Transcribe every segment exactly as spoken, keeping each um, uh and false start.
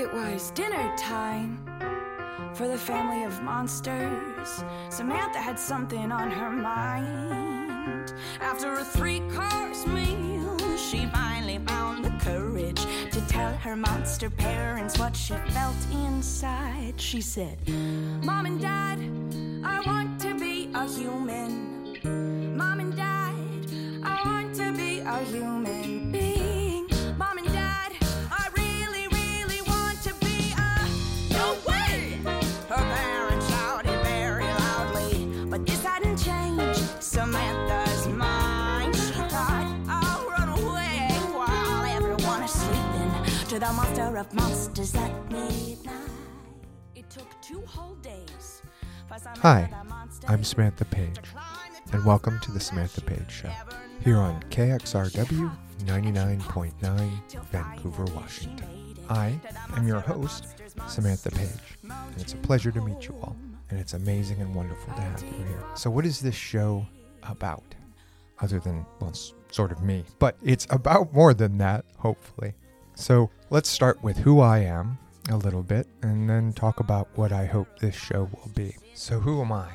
It was dinner time for the family of monsters. Samantha had something on her mind. After a three-course meal, she finally found the courage to tell her monster parents what she felt inside. She said, Mom and Dad, I want to be a human. Mom and Dad, I want to be a human being. Mom and Dad, I really, really want to be a... No way! Her parents shouted very loudly, but this hadn't changed Samantha's mind. She thought, I'll run away while everyone is sleeping to the monster of monsters at midnight. It took two whole days. Hi, I'm Samantha Page, and welcome to the Samantha Page Show, here on K X R W ninety-nine point nine, Vancouver, Washington. I am your host, Samantha Page, and it's a pleasure to meet you all, and it's amazing and wonderful to have you here. So what is this show about? Other than, well, it's sort of me, but it's about more than that, hopefully. So let's start with who I am a little bit, and then talk about what I hope this show will be. So who am I?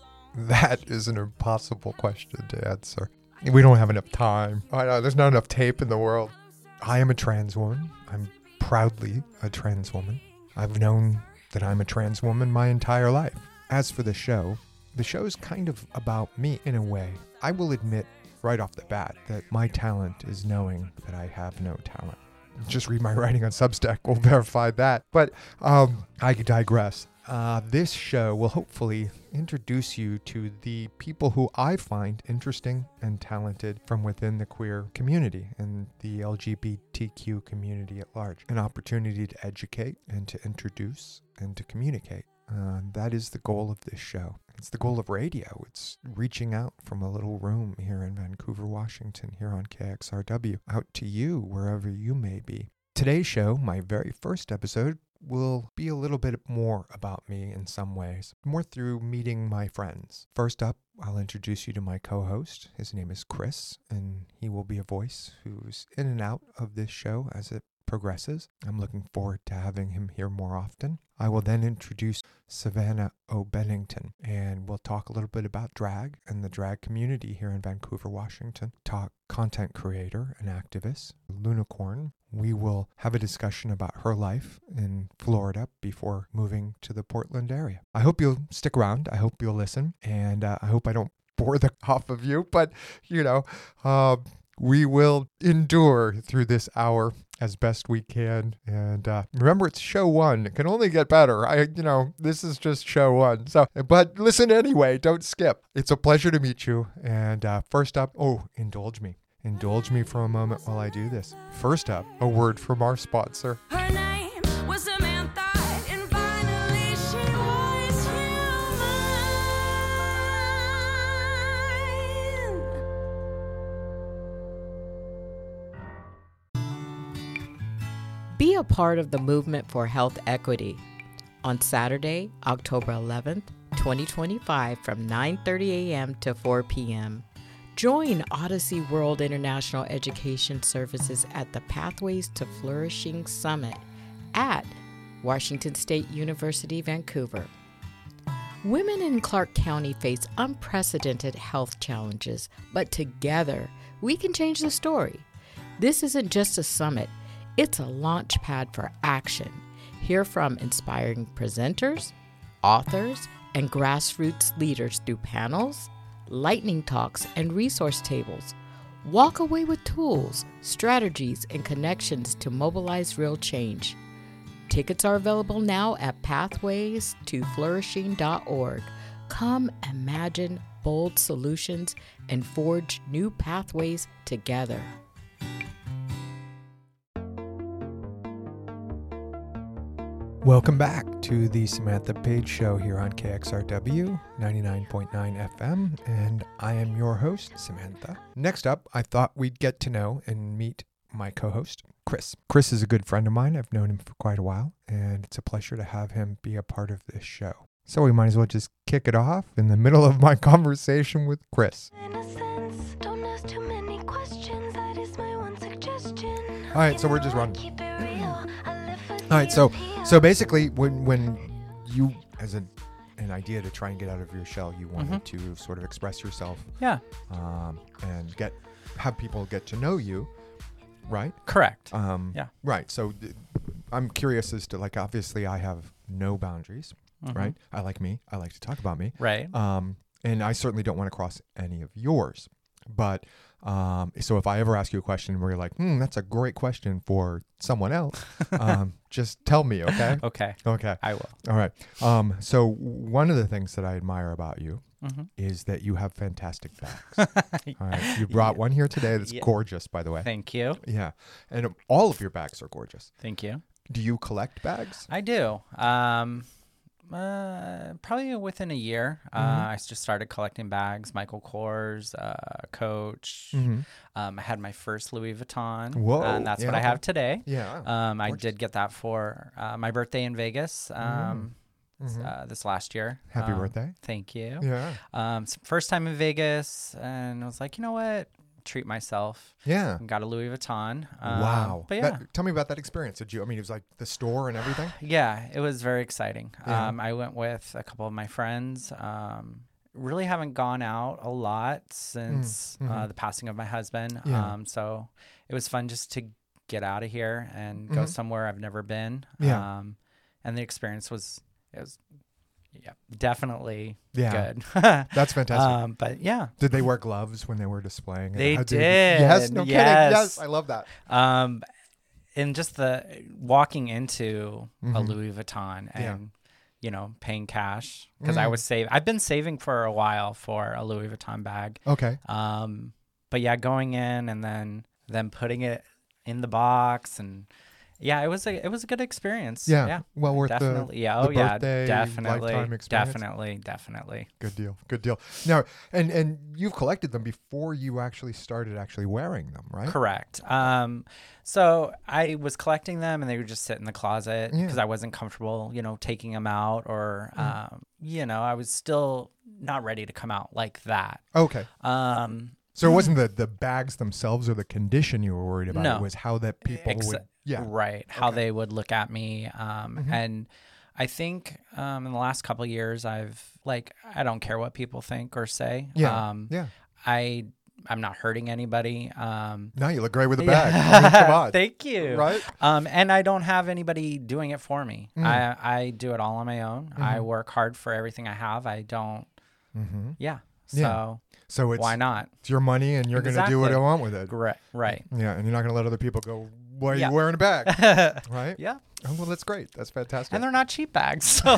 That is an impossible question to answer. We don't have enough time. I know, there's not enough tape in the world. I am a trans woman. I'm proudly a trans woman. I've known that I'm a trans woman my entire life. As for the show, the show is kind of about me in a way. I will admit right off the bat that my talent is knowing that I have no talent. Just read my writing on Substack will verify that. But um, I digress. Uh, this show will hopefully introduce you to the people who I find interesting and talented from within the queer community and the L G B T Q community at large. An opportunity to educate and to introduce and to communicate. Uh, that is the goal of this show. It's the goal of radio. It's reaching out from a little room here in Vancouver, Washington, here on K X R W, out to you wherever you may be. Today's show, my very first episode, will be a little bit more about me in some ways, more through meeting my friends. First up, I'll introduce you to my co-host. His name is Chris, and he will be a voice who's in and out of this show as it progresses. I'm looking forward to having him here more often. I will then introduce Savannah O'Bennington, and we'll talk a little bit about drag and the drag community here in Vancouver, Washington. Talk content creator and activist, Lunicorn. We will have a discussion about her life in Florida before moving to the Portland area. I hope you'll stick around. I hope you'll listen, and uh, I hope I don't bore the off of you, but, you know, uh, we will endure through this hour as best we can. And uh, remember, it's show one. It can only get better. I, you know, this is just show one. So, but listen anyway. Don't skip. It's a pleasure to meet you. And uh, first up, oh, indulge me. Indulge me for a moment while I do this. First up, a word from our sponsor. Her name was Samantha, and finally she was human. Be a part of the movement for health equity. On Saturday, October eleventh, twenty twenty-five, from nine thirty a.m. to four p.m., join Odyssey World International Education Services at the Pathways to Flourishing Summit at Washington State University, Vancouver. Women in Clark County face unprecedented health challenges, but together we can change the story. This isn't just a summit, it's a launch pad for action. Hear from inspiring presenters, authors, and grassroots leaders through panels, lightning talks, and resource tables. Walk away with tools, strategies, and connections to mobilize real change. Tickets are available now at pathways to flourishing dot org. Come imagine bold solutions and forge new pathways together. Welcome back to the Samantha Page Show here on K X R W ninety-nine point nine F M, and I am your host, Samantha. Next up, I thought we'd get to know and meet my co-host, Chris. Chris is a good friend of mine. I've known him for quite a while, and it's a pleasure to have him be a part of this show. So we might as well just kick it off in the middle of my conversation with Chris. Innocence, don't ask too many questions, that is my one suggestion. All right, so we're just running. Keep it real, I live for All right. So, so basically, when when you as an an idea to try and get out of your shell, you wanted mm-hmm. to sort of express yourself. Yeah. Um, and get have people get to know you, right? Correct. Um, yeah. Right. So, th- I'm curious as to like obviously I have no boundaries, mm-hmm. right? I like me. I like to talk about me. Right. Um, and I certainly don't want to cross any of yours. But um, so if I ever ask you a question where you're like, hmm, that's a great question for someone else, um, just tell me, okay? Okay. Okay. I will. All right. Um, so one of the things that I admire about you mm-hmm. is that you have fantastic bags. All right. You brought yeah. one here today that's yeah. gorgeous, by the way. Thank you. Yeah. And um, all of your bags are gorgeous. Thank you. Do you collect bags? I do. Um, Uh, probably within a year, mm-hmm. uh, I just started collecting bags. Michael Kors, uh, Coach. Mm-hmm. Um, I had my first Louis Vuitton. Whoa! And that's yeah, what okay. I have today. Yeah. Um, I did get that for uh, my birthday in Vegas. Um, mm-hmm. uh, this last year. Happy um, birthday! Thank you. Yeah. Um, first time in Vegas, and I was like, you know what? Treat myself. Yeah. Got a Louis Vuitton. Um, wow. But yeah. That, tell me about that experience. Did you, I mean, it was like the store and everything? Yeah, it was very exciting. Yeah. Um, I went with a couple of my friends. Um, really haven't gone out a lot since mm-hmm. uh, the passing of my husband. Yeah. Um, so it was fun just to get out of here and go mm-hmm. somewhere I've never been. Yeah. Um, and the experience was, it was, yeah, definitely yeah. good. That's fantastic. Um, but yeah. Did they wear gloves when they were displaying it? They How did. Yes. No yes. kidding. Yes. I love that. Um, and just the walking into mm-hmm. a Louis Vuitton and, yeah. you know, paying cash because mm. I was saving. I've been saving for a while for a Louis Vuitton bag. Okay. Um, but yeah, going in and then, then putting it in the box and, yeah, it was a it was a good experience. Yeah, yeah well worth definitely. the, yeah, oh the yeah, birthday, definitely, lifetime experience. definitely, definitely. Good deal, good deal. Now, and and you've collected them before you actually started actually wearing them, right? Correct. Um, so I was collecting them, and they would just sit in the closet because yeah. I wasn't comfortable, you know, taking them out, or mm. um, you know, I was still not ready to come out like that. Okay. Um. So it wasn't the, the bags themselves or the condition you were worried about. No. It was how that people Ex- would, yeah, right. How okay. they would look at me. Um, mm-hmm. and I think um, in the last couple of years, I've like I don't care what people think or say. Yeah, um, yeah. I I'm not hurting anybody. Um, no, you look great with a bag. Yeah. I mean, come on. Thank you. Right. Um, and I don't have anybody doing it for me. Mm. I I do it all on my own. Mm-hmm. I work hard for everything I have. I don't. Mm-hmm. Yeah. So. Yeah. So it's why not? It's your money, and you're exactly. going to do what I want with it. Right. Right. Yeah, and you're not going to let other people go, "Why are yeah. you wearing a bag?" Right? Yeah. Oh, well, that's great. That's fantastic. And they're not cheap bags. So.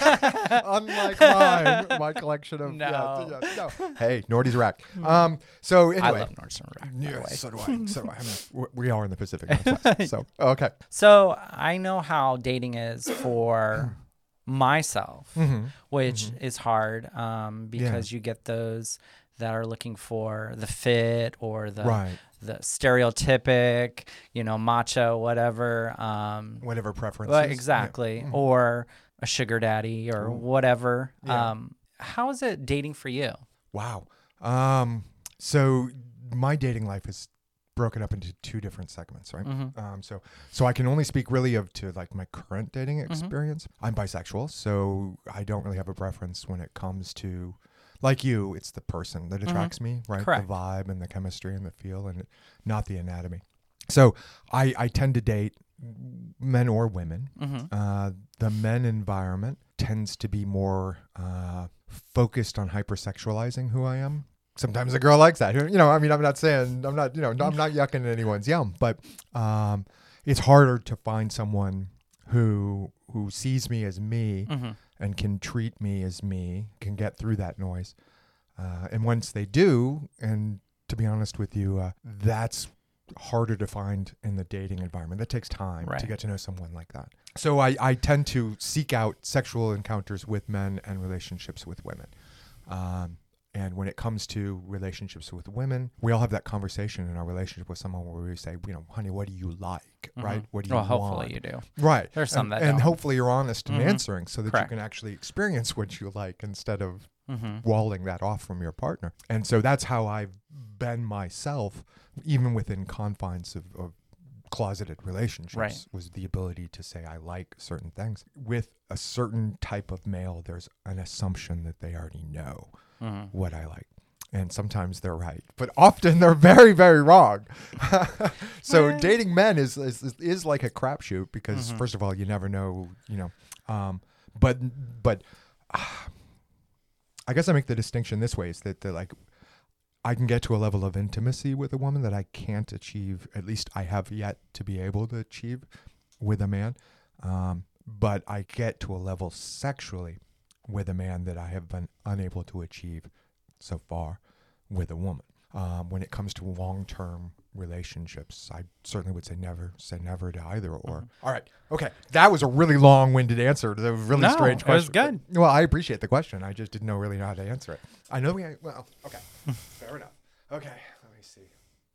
Unlike mine, my collection of no. Yeah, yeah, no. Hey, Nordy's Rack. Um. So anyway, I love Nordstrom Rack. Yeah, so do I. So do I. I mean, we are in the Pacific Northwest. So okay. So I know how dating is for myself, mm-hmm. which mm-hmm. is hard um, because yeah. you get those that are looking for the fit or the right. the stereotypic, you know, macho, whatever. Um, whatever preferences. well, exactly. Yeah. Mm-hmm. Or a sugar daddy or Ooh. whatever. Yeah. Um, how is it dating for you? Wow. Um, so my dating life is broken up into two different segments, right? Mm-hmm. Um, so, so I can only speak really of to like my current dating experience. Mm-hmm. I'm bisexual, so I don't really have a preference when it comes to, like you, it's the person that attracts mm-hmm. me, right? Correct. The vibe and the chemistry and the feel, and not the anatomy. So I, I tend to date men or women. Mm-hmm. Uh, the men environment tends to be more uh, focused on hypersexualizing who I am. Sometimes a girl likes that. You know, I mean, I'm not saying, I'm not, you know, I'm not yucking anyone's yum, but um, it's harder to find someone who who sees me as me mm-hmm. and can treat me as me, can get through that noise. Uh, and once they do, and to be honest with you, uh, that's harder to find in the dating environment. That takes time right. to get to know someone like that. So I, I tend to seek out sexual encounters with men and relationships with women. Um, And when it comes to relationships with women, we all have that conversation in our relationship with someone where we say, you know, honey, what do you like, mm-hmm. right? What do you well, want? hopefully you do. Right. There's some and, that And don't. hopefully you're honest in mm-hmm. answering so that Correct. you can actually experience what you like instead of mm-hmm. walling that off from your partner. And so that's how I've been myself, even within confines of, of closeted relationships, Right. was the ability to say, I like certain things. With a certain type of male, there's an assumption that they already know Mhm. what I like. And sometimes they're right, but often they're very, very wrong. So Well- dating men is, is is like a crapshoot because Mhm. first of all, you never know, you know. Um, but but uh, I guess I make the distinction this way: is that, that like I can get to a level of intimacy with a woman that I can't achieve. At least I have yet to be able to achieve with a man. Um, but I get to a level sexually with a man that I have been unable to achieve so far with a woman. Um, when it comes to long-term relationships, I certainly would say never, say never to either or. Mm-hmm. All right. Okay. That was a really long-winded answer to a really No, strange it was question. good. Well, I appreciate the question. I just didn't know really know how to answer it. I know we, well, okay. Fair enough. Okay. Let me see.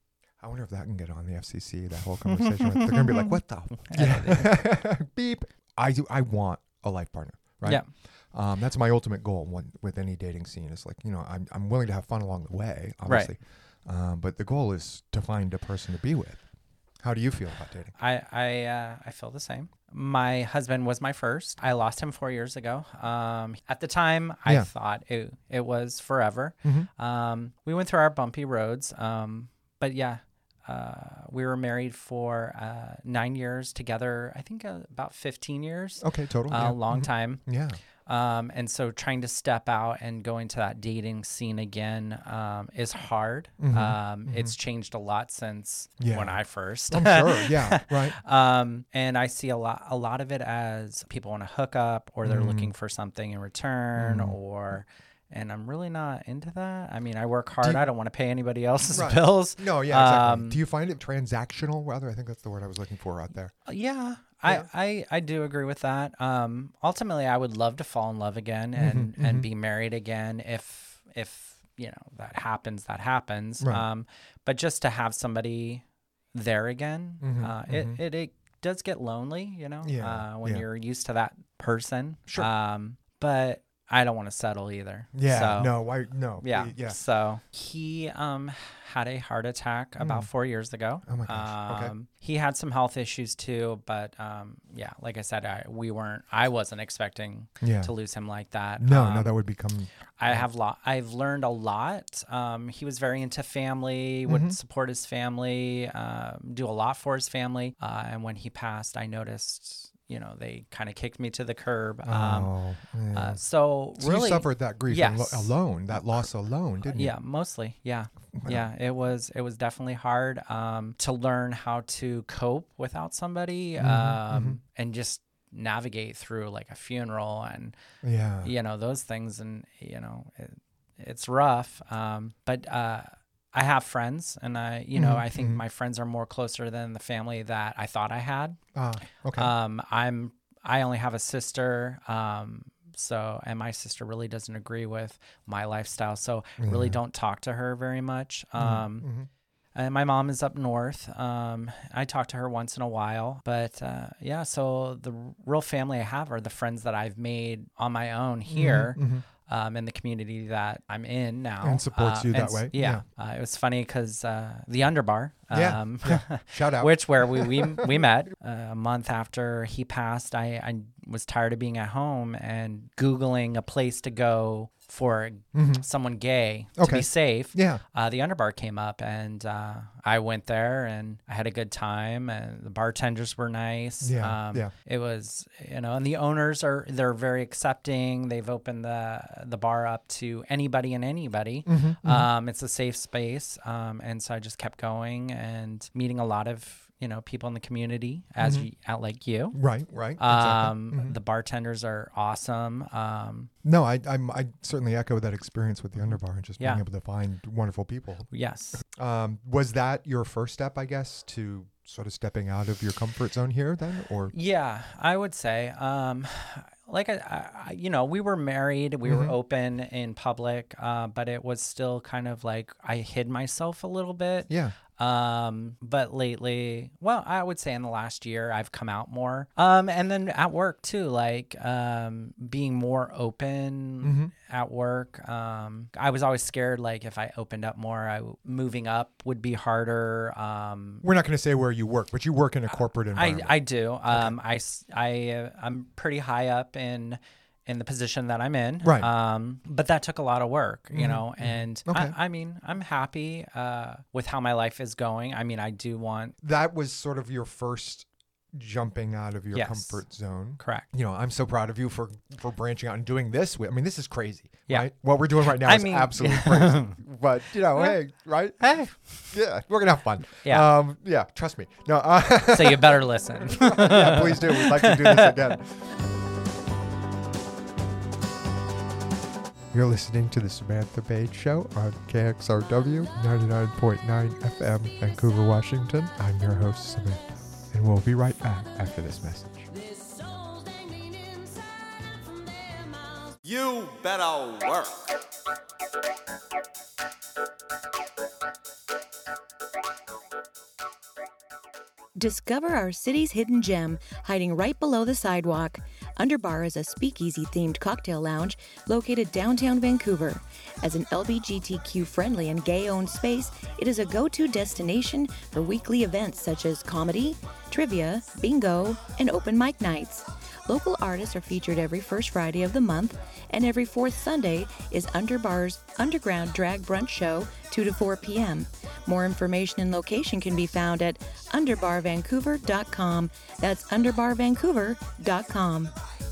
I wonder if that can get on the F C C, that whole conversation. They're going to be like, what the? Yeah. Beep. I do. I want a life partner, right? Yeah. Um, that's my ultimate goal one, with any dating scene. Is like, you know, I'm I'm willing to have fun along the way, obviously. Um, but the goal is to find a person to be with. How do you feel about dating? I I uh, I feel the same. My husband was my first. I lost him four years ago. Um, at the time, I Yeah. thought it it was forever. Mm-hmm. Um, we went through our bumpy roads. Um, but yeah, uh, we were married for uh, nine years together. I think uh, about fifteen years. Okay, total. A yeah. long Mhm. time. Yeah. Um, and so trying to step out and go into that dating scene again um, is hard. Mhm, Um, mhm. It's changed a lot since Yeah. when I first. I'm sure. Yeah. Right. Um, and I see a lot, a lot of it as people want to hook up or they're Mm. looking for something in return Mm. or, and I'm really not into that. I mean, I work hard. you- I don't want to pay anybody else's Right. bills. No. Yeah. Exactly. Um, do you find it transactional? Rather, I think that's the word I was looking for out there. Yeah, Yeah. I, I, I do agree with that. Um, ultimately, I would love to fall in love again and, Mhm, and mhm. be married again if if you know that happens. That happens. Right. Um, but just to have somebody there again, Mhm, uh, mhm. it, it it does get lonely, you know, Yeah, uh, when yeah. you're used to that person. Sure. Um, but I don't want to settle either. Yeah. So, no. Why? No. yeah. Yeah. So he um had a heart attack about Mm. four years ago. Oh my gosh. Okay. Um, he had some health issues too, but um, yeah, like I said, I we weren't. I wasn't expecting Yeah. to lose him like that. No. Um, no. That would become. I have lot. I've learned a lot. Um, he was very into family, would Mhm. support his family, um, do a lot for his family. Uh, and when he passed, I noticed, you know, they kind of kicked me to the curb. Um, oh. Yeah. uh, so, so really, you suffered that grief al- yes. alone, that loss alone, didn't you? yeah, mostly, yeah. Wow. Yeah, it was it was definitely hard um, to learn how to cope without somebody Mhm, um, mhm. and just navigate through like a funeral and Yeah. you know those things, and you know it, it's rough. Um, but uh, I have friends, and I you know Mhm, I think mhm. my friends are more closer than the family that I thought I had. Ah. Okay. Um, I'm I only have a sister. Um, so and my sister really doesn't agree with my lifestyle, so really Yeah. don't talk to her very much. Mhm, Um, mhm. and my mom is up north. Um, I talk to her once in a while, but uh, yeah. So the r- real family I have are the friends that I've made on my own here. Mhm. Um, in the community that I'm in now, And supports Uh, you that s- way. Yeah, Uh, it was funny because uh, the Underbar, Yeah, um, yeah. Shout out. which where we we, we met uh, a month after he passed. I, I was tired of being at home and Googling a place to go for Mhm. someone gay to Okay. be safe. Yeah. Uh, the Underbar came up, and uh, I went there, and I had a good time, and the bartenders were nice. Yeah, um, yeah. It was, you know, and the owners are they're very accepting. They've opened the the bar up to anybody and anybody. Mhm, mhm. Um, it's a safe space, um, and so I just kept going and meeting a lot of you know people in the community as Mhm. you, out like you. Right. Right. Um, Exactly. Mhm. The bartenders are awesome. Um, No, I I'm, I certainly echo that experience with the Underbar and just Yeah. being able to find wonderful people. yes. Um, was that your first step, I guess, to sort of stepping out of your comfort zone here then, or? Yeah, I would say, um, like I, I, you know, we were married, we were Mhm. open in public, uh, but it was still kind of like I hid myself a little bit. Yeah. Um, but lately, well, I would say in the last year, I've come out more. Um, and then at work too, like um, being more open mm-hmm. at work. Um, I was always scared, like if I opened up more, I moving up would be harder. Um, We're not going to say where you work, but you work in a corporate environment. I, I do. Um, okay. I, I, uh, I'm pretty high up in in the position that I'm in. Right. Um, but that took a lot of work, you mm-hmm. know, and okay. I, I mean, I'm happy uh, with how my life is going. I mean, I do want... That was sort of your first jumping out of your yes. comfort zone. Correct. You know, I'm so proud of you for, for branching out and doing this. I mean, this is crazy, yeah. right? What we're doing right now I is mean, absolutely crazy. But, you know, hey, right? Hey. Yeah, we're going to have fun. Yeah. Um, yeah, trust me. No. Uh, so you better listen. Yeah, please do. We'd like to do this again. You're listening to the Samantha Page Show on K X R W ninety-nine point nine F M, Vancouver, Washington. I'm your host, Samantha, and we'll be right back after this message. You better work. Discover our city's hidden gem, hiding right below the sidewalk. Underbar is a speakeasy-themed cocktail lounge located downtown Vancouver. As an L G B T Q-friendly and gay-owned space, it is a go-to destination for weekly events such as comedy, trivia, bingo, and open mic nights. Local artists are featured every first Friday of the month, and every fourth Sunday is Underbar's Underground Drag Brunch Show, two to four p.m. More information and location can be found at underbar vancouver dot com. That's underbar vancouver dot com.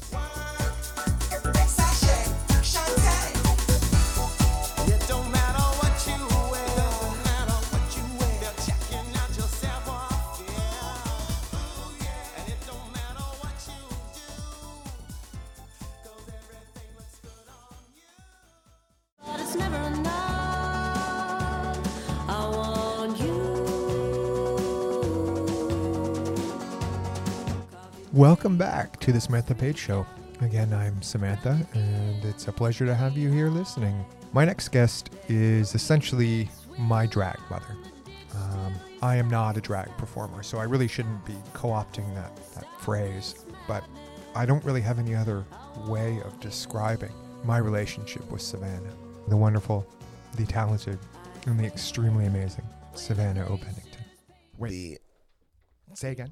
Welcome back to the Samantha Page Show. Again, I'm Samantha, and it's a pleasure to have you here listening. My next guest is essentially my drag mother. Um, I am not a drag performer, so I really shouldn't be co-opting that, that phrase, but I don't really have any other way of describing my relationship with Savannah, the wonderful, the talented, and the extremely amazing Savannah O. Bennington. Wait, the... say again.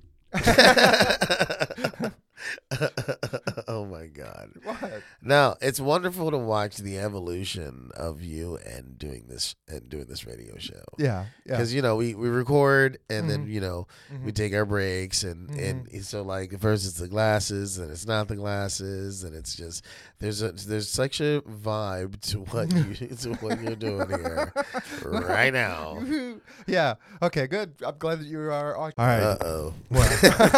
Oh my God. What? Now, it's wonderful to watch the evolution of you and doing this and doing this radio show. Yeah. Because, yeah. you know, we, we record and mm-hmm. then, you know, mm-hmm. we take our breaks and, mm-hmm. and so like first it's the glasses and it's not the glasses and it's just there's a there's such a vibe to what you to what you're doing here right now. Yeah. Okay, good. I'm glad that you are all right. Uh oh. Well,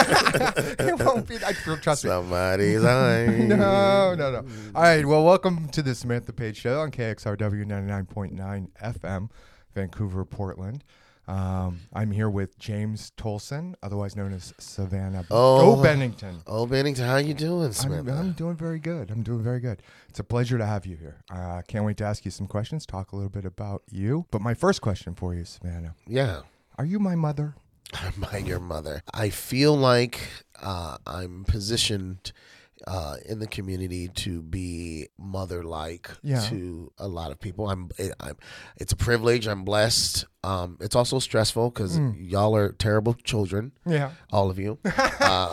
it won't be I trust me. Somebody's eyes. No, no, no. All right. Well, welcome to the Samantha Page Show on K X R W ninety-nine point nine F M, Vancouver, Portland. Um, I'm here with James Tolson, otherwise known as Savannah oh, O. Bennington. Oh, Bennington, how you doing, Samantha? I'm, I'm doing very good. I'm doing very good. It's a pleasure to have you here. I uh, can't wait to ask you some questions, talk a little bit about you. But my first question for you, Savannah. Yeah. Are you my mother? Am I your mother? I feel like uh, I'm positioned uh, in the community to be mother-like yeah. to a lot of people. I'm, it, I'm. It's a privilege. I'm blessed. Um, it's also stressful because mm. y'all are terrible children. Yeah, all of you. uh,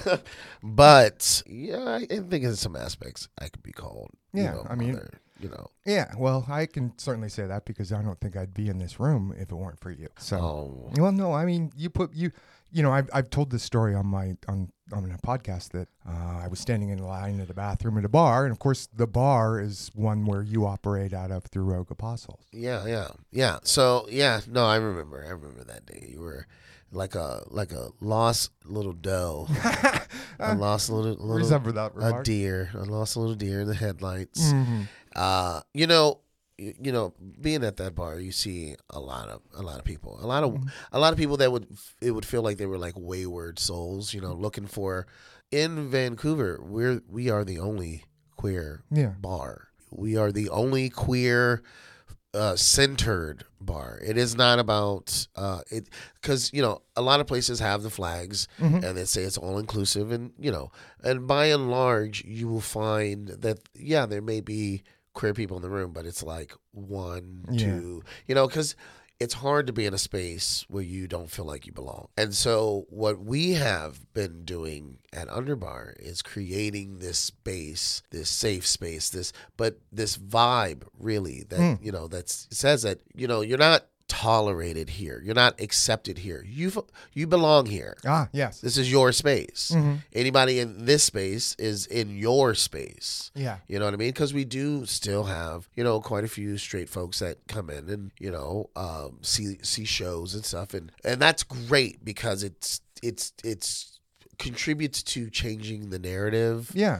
but yeah, I, I think in some aspects I could be called. Yeah, you know, I mean. Mother. You know. Yeah, well, I can certainly say that because I don't think I'd be in this room if it weren't for you. So, oh. well, no, I mean, you put you, you know, I've I've told this story on my on on a podcast that uh, I was standing in line at a bathroom at a bar, and of course, the bar is one where you operate out of through Rogue Apostles. Yeah, yeah, yeah. So, yeah, no, I remember, I remember that day. You were like a like a lost little doe, a lost little little Remember that remark? a deer, a lost little deer in the headlights. Mm-hmm. Uh, you know, you, you know, being at that bar, you see a lot of a lot of people, a lot of mm-hmm. a lot of people that would it would feel like they were like wayward souls, you know, looking for. In Vancouver, we're we are the only queer yeah. bar. We are the only queer uh, centered bar. It is not about uh, it because you know a lot of places have the flags Mhm. and they say it's all inclusive, and you know, and by and large, you will find that yeah, there may be queer people in the room, but it's like one, Yeah. two, you know, because it's hard to be in a space where you don't feel like you belong. And so what we have been doing at Underbar is creating this space, this safe space, this but this vibe really that Mm. you know that's says that you know you're not tolerated here. You're not accepted here. You you belong here. Ah, yes. This is your space. Mhm. Anybody in this space is in your space. Yeah. You know what I mean? Because we do still have, you know, quite a few straight folks that come in and, you know, um, see see shows and stuff. And, and that's great because it's it's it's contributes to changing the narrative Yeah.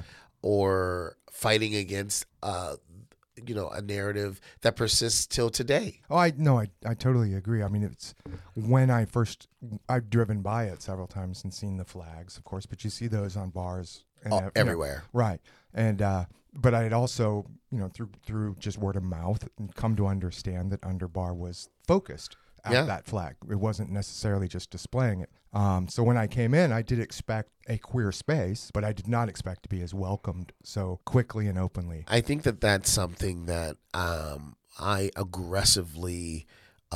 or fighting against uh you know, a narrative that persists till today. Oh, I no, I, I totally agree. I mean, it's when I first I've driven by it several times and seen the flags, of course, but you see those on bars and Oh, ev- you know, everywhere. right? And uh, but I had also, you know, through through just word of mouth, come to understand that Underbar was focused at Yeah. that flag. It wasn't necessarily just displaying it. Um, so when I came in, I did expect a queer space, but I did not expect to be as welcomed so quickly and openly. I think that that's something that um, I aggressively,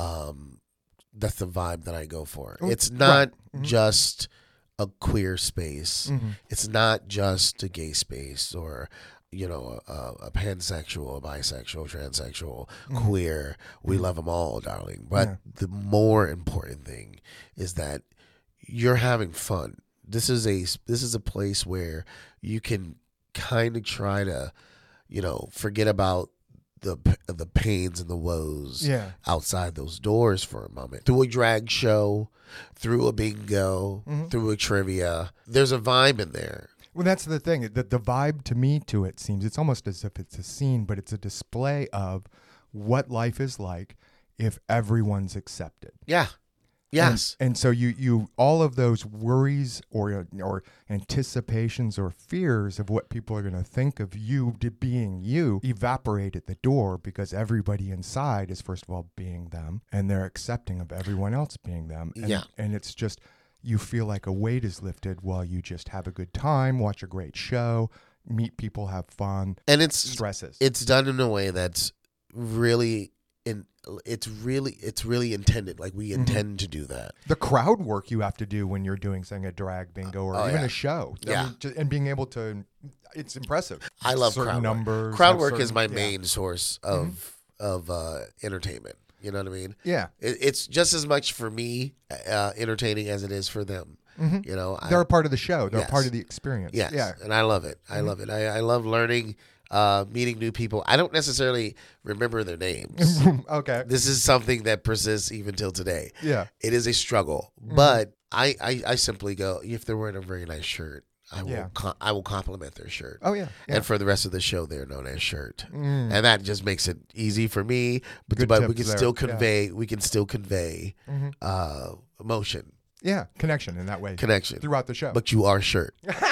um, that's the vibe that I go for. Oh, It's not right. Mhm. just a queer space. Mhm. It's not just a gay space or, you know, a, a pansexual, a bisexual, transsexual, queer. We love them all, darling. But Yeah. the more important thing is that you're having fun. This is a this is a place where you can kind of try to, you know, forget about the the pains and the woes Yeah. outside those doors for a moment. Through a drag show, through a bingo, Mhm. through a trivia, there's a vibe in there. Well, that's the thing. The, the vibe to me to it seems it's almost as if it's a scene, but it's a display of what life is like if everyone's accepted. Yeah. Yes. And, and so you, you all of those worries or or anticipations or fears of what people are going to think of you to being you evaporate at the door because everybody inside is first of all being them and they're accepting of everyone else being them. And, Yeah. and it's just you feel like a weight is lifted while you just have a good time, watch a great show, meet people, have fun. and it's Stresses. it's done in a way that's really in it's really it's really intended. Like we intend to do that. The crowd work you have to do when you're doing, saying, a drag bingo or Oh, even yeah. a show. I Yeah. mean, ju- and being able to, it's impressive. I love certain crowd numbers. work. Crowd have work is certain- my yeah. Mm-hmm. main source of of uh, entertainment. You know what I mean? Yeah. It, it's just as much for me uh, entertaining as it is for them. Mhm. You know, I, They're a part of the show. They're Yes. a part of the experience. yes, Yeah. and I love it. I love it. I, I love learning, uh, meeting new people. I don't necessarily remember their names. Okay. This is something that persists even till today. Yeah. It is a struggle, Mm-hmm. but I, I, I simply go, if they're wearing a very nice shirt, I will Yeah. com- I will compliment their shirt. Oh, yeah. yeah. And for the rest of the show, they're known as shirt, Mm. and that just makes it easy for me. But Good but we tips can there, still yeah. convey we can still convey Mhm. uh, emotion, Yeah. Connection in that way connection. throughout the show. But you are shirt.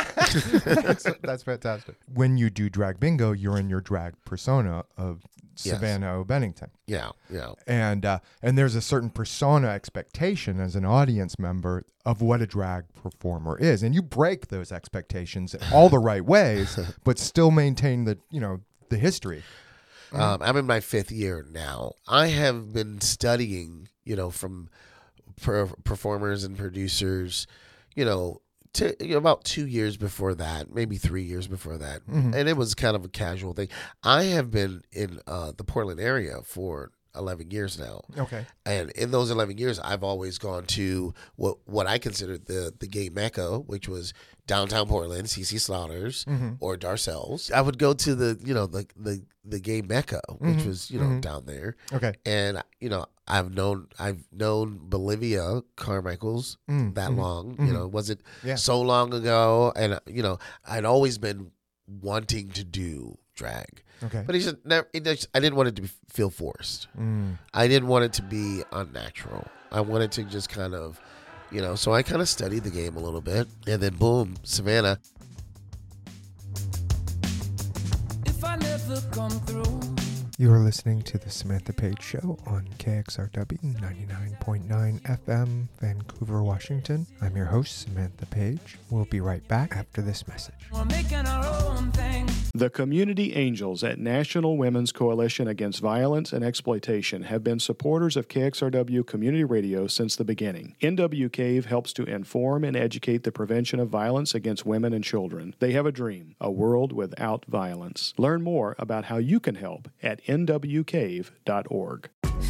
that's, that's fantastic. When you do drag bingo, you're in your drag persona of Yes. Savannah O. Bennington. Yeah, yeah. And uh, and there's a certain persona expectation as an audience member of what a drag performer is, and you break those expectations in all the right ways, but still maintain the you know the history. Um, I'm in my fifth year now. I have been studying, you know, from per- performers and producers, you know, to, you know, about two years before that, maybe three years before that, and it was kind of a casual thing. I have been in uh, the Portland area for eleven years now. Okay. And in those eleven years, I've always gone to what what I considered the the gay mecca, which was downtown Portland, C C Slaughters or Darcel's. I would go to the you know the the, the gay mecca, which was you know down there. Okay. And you know I've known I've known Bolivia Carmichael's Mm, that mhm, long. mhm. You know, was it Yeah. so long ago? And uh, you know I'd always been wanting to do drag. Okay. But it just never. It just, I didn't want it to be, feel forced. Mm. I didn't want it to be unnatural. I wanted to just kind of, you know. So I kind of studied the game a little bit, and then boom, Savannah. If I never come through, You are listening to The Samantha Page Show on K X R W ninety-nine point nine F M, Vancouver, Washington. I'm your host, Samantha Page. We'll be right back after this message. We're making our own thing. The Community Angels at National Women's Coalition Against Violence and Exploitation have been supporters of K X R W Community Radio since the beginning. N W Cave helps to inform and educate the prevention of violence against women and children. They have a dream, a world without violence. Learn more about how you can help at N W cave dot org.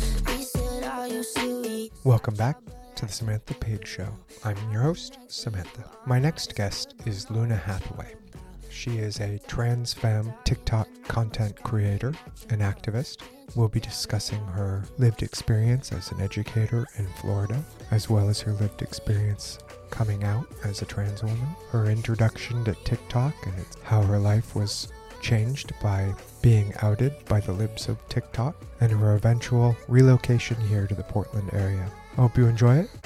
Welcome back to the Samantha Page Show. I'm your host, Samantha. My next guest is Luna Hathaway. She is a trans femme TikTok content creator and activist. We'll be discussing her lived experience as an educator in Florida, as well as her lived experience coming out as a trans woman, her introduction to TikTok and how her life was changed by being outed by the libs of TikTok, and her eventual relocation here to the Portland area. I hope you enjoy it.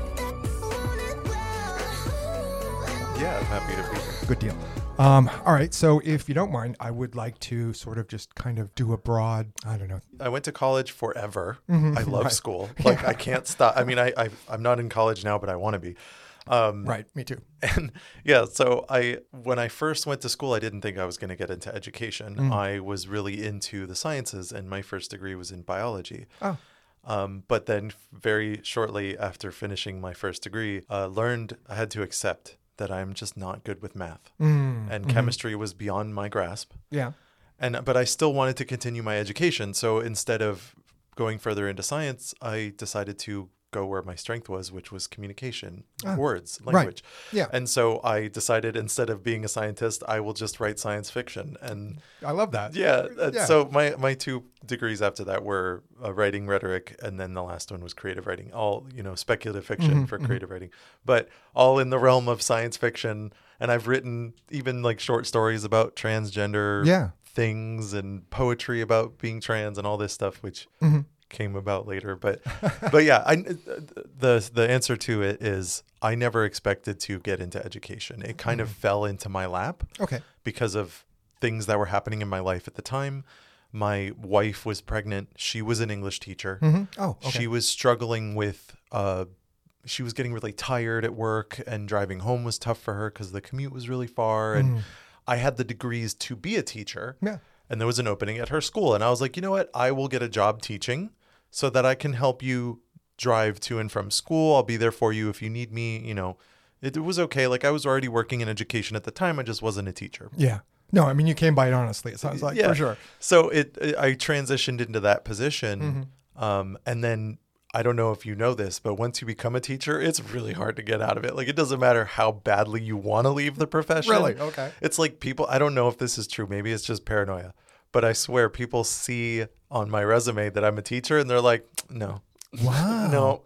Yeah, I'm happy to be here. Good deal. Um, all right, so if you don't mind, I would like to sort of just kind of do a broad, I don't know. I went to college forever. Mm-hmm, I love right. school. Like, yeah. I can't stop. I mean, I, I, I'm not in college now, but I want to be. Um, right, me too. And yeah, so I when I first went to school, I didn't think I was going to get into education. Mm. I was really into the sciences, and my first degree was in biology. Oh. Um, but then very shortly after finishing my first degree, uh, learned I had to accept that I'm just not good with math. Mm. And Mm-hmm. chemistry was beyond my grasp. Yeah. And but I still wanted to continue my education. So instead of going further into science, I decided to go where my strength was, which was communication, ah, words, language. Right. Yeah. And so I decided instead of being a scientist, I will just write science fiction. And I love that. yeah, yeah. So my, my two degrees after that were uh, writing rhetoric, and then the last one was creative writing, all, you know, speculative fiction Mm-hmm, for mm-hmm. creative writing, but all in the realm of science fiction. And I've written even like short stories about transgender Yeah. things and poetry about being trans and all this stuff, which Mm-hmm. came about later. But but yeah, I, the the answer to it is I never expected to get into education. It kind Mm-hmm. of fell into my lap Okay. because of things that were happening in my life at the time. My wife was pregnant. She was an English teacher. Mm-hmm. Oh, okay. She was struggling with, uh, she was getting really tired at work, and driving home was tough for her because the commute was really far. And Mm. I had the degrees to be a teacher. Yeah. And there was an opening at her school. And I was like, you know what? I will get a job teaching so that I can help you drive to and from school. I'll be there for you if you need me. You know, it, it was okay. Like, I was already working in education at the time. I just wasn't a teacher. Yeah. No, I mean, you came by it honestly. It sounds like, Yeah. for sure. So it, it I transitioned into that position. Mm-hmm. Um, and then I don't know if you know this, but once you become a teacher, it's really hard to get out of it. Like, it doesn't matter how badly you want to leave the profession. Really? Okay. It's like people, I don't know if this is true. Maybe it's just paranoia, but I swear people see on my resume that I'm a teacher and they're like, no, Wow. no.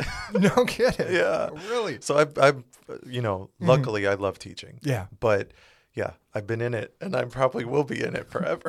No kidding. Yeah. Really? So I've, I've, you know, luckily I love teaching. Yeah. But yeah, I've been in it, and I probably will be in it forever.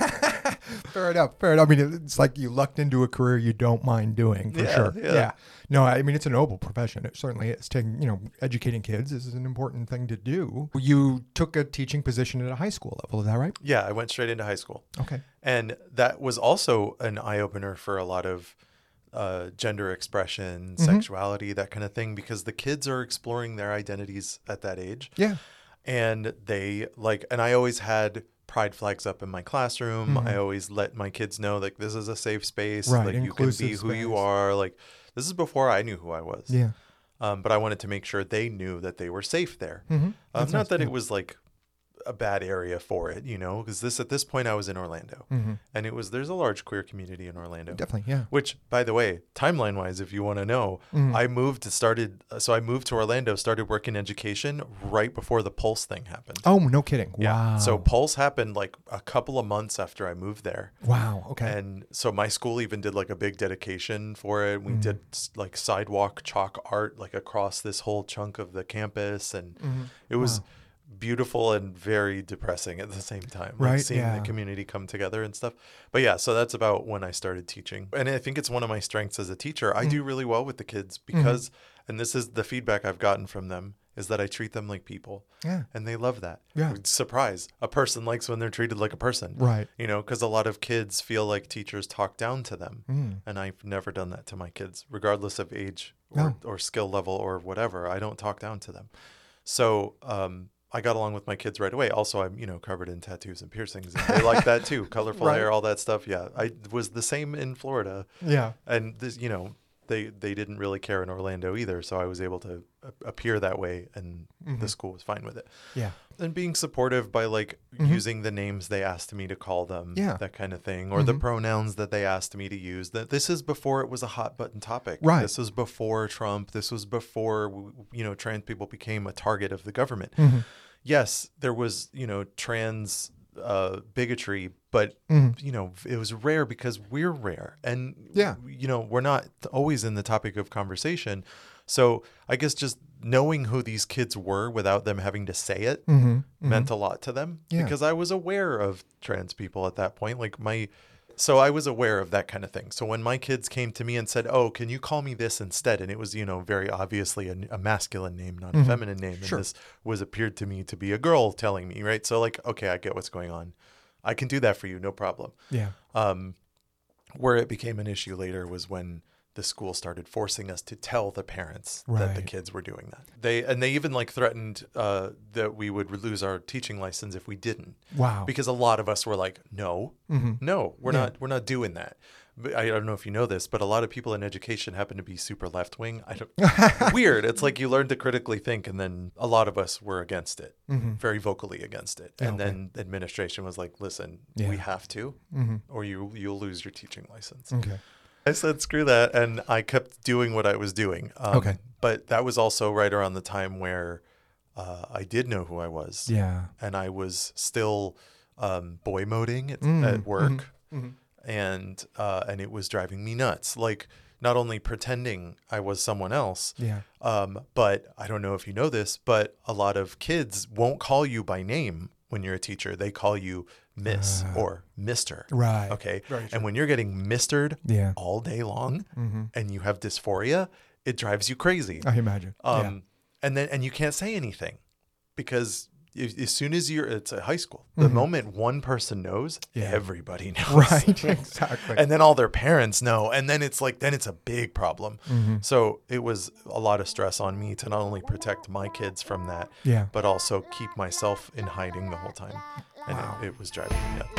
Fair enough. Fair enough. I mean, it's like you lucked into a career you don't mind doing, for Yeah, sure. yeah. No, I mean, it's a noble profession. It certainly is. Taking, you know, educating kids is an important thing to do. You took a teaching position at a high school level. Is that right? Yeah, I went straight into high school. Okay. And that was also an eye-opener for a lot of uh, gender expression, Mm-hmm. sexuality, that kind of thing, because the kids are exploring their identities at that age. Yeah. And they like, and I always had pride flags up in my classroom. Mhm. I always let my kids know, like, this is a safe space. Right, Like, you can inclusive be who you space. are. Like, this is before I knew who I was. Yeah. Um, but I wanted to make sure they knew that they were safe there. Mm-hmm. Um, That's not nice, that yeah. it was like a bad area for it, you know, because this at this point I was in Orlando, Mm-hmm. and it was there's a large queer community in Orlando. Definitely. Yeah. Which, by the way, timeline wise, if you want to know, Mhm. I moved to started so I moved to Orlando, started working education right before the Pulse thing happened. Oh, no kidding. Wow. So Pulse happened like a couple of months after I moved there. Wow. Okay. And so my school even did like a big dedication for it. We Mhm. did s- like sidewalk chalk art like across this whole chunk of the campus, and Mhm. it was Wow. beautiful and very depressing at the same time. Right, Like seeing yeah. the community come together and stuff. But yeah, so that's about when I started teaching. And I think it's one of my strengths as a teacher. I Mm. do really well with the kids Mm-hmm. because And this is the feedback I've gotten from them, is that I treat them like people. Yeah. And they love that. Yeah. Surprise. A person likes when they're treated like a person. Right. You know, because a lot of kids feel like teachers talk down to them. Mm. And I've never done that to my kids, regardless of age or, No. or skill level or whatever. I don't talk down to them. So um, I got along with my kids right away. Also, I'm, you know, covered in tattoos and piercings. And they like that too. Colorful Right. hair, all that stuff. Yeah. I was the same in Florida. Yeah. And this, you know, they they didn't really care in Orlando either, so I was able to a- appear that way, and Mhm. the school was fine with it. Yeah. And being supportive by like Mhm. using the names they asked me to call them, Yeah. that kind of thing, or the Mhm. pronouns that they asked me to use. That this is before it was a hot button topic. Right. This was before Trump. This was before, you know, trans people became a target of the government. Mhm. Yes, there was, you know, trans uh, bigotry, but Mhm. you know, it was rare because we're rare, and Yeah. you know, we're not always in the topic of conversation. So I guess just knowing who these kids were without them having to say it Mhm. meant a lot to them, Yeah. because I was aware of trans people at that point. Like my, so I was aware of that kind of thing. So when my kids came to me and said, "Oh, can you call me this instead?" and it was, you know, very obviously a, a masculine name, not Mhm. a feminine name, Sure. and this was appeared to me to be a girl telling me, right? So like, okay, I get what's going on. I can do that for you, no problem. Yeah. Um, where it became an issue later was when the school started forcing us to tell the parents that the Right. kids were doing that. They and they even like threatened uh, that we would lose our teaching license if we didn't. Wow. Because a lot of us were like, no, Mhm. no, we're Yeah. not, we're not doing that. But I don't know if you know this, but a lot of people in education happen to be super left wing. I don't. Weird. It's like you learn to critically think, and then a lot of us were against it, Mhm. very vocally against it. And Okay. then administration was like, listen, Yeah. we have to, Mhm. or you you'll lose your teaching license. Okay. I said, screw that. And I kept doing what I was doing. Um, Okay. But that was also right around the time where uh, I did know who I was. Yeah. And I was still um, boy moding at, Mm, at work. mhm. And uh, and it was driving me nuts. Like, not only pretending I was someone else, Yeah. um, but I don't know if you know this, but a lot of kids won't call you by name when you're a teacher. They call you Miss Ah. or Mister. Right. Okay. Very true. And when you're getting mistered Yeah. all day long, Mhm. and you have dysphoria, it drives you crazy. I imagine. Um, yeah. and then and you can't say anything, because if, as soon as you're, it's a high school. The Mhm. moment one person knows, Yeah. everybody knows. Right. Exactly. And then all their parents know, and then it's like, then it's a big problem. Mhm. So it was a lot of stress on me to not only protect my kids from that, Yeah. but also keep myself in hiding the whole time. And Wow. it, it was driving me nuts.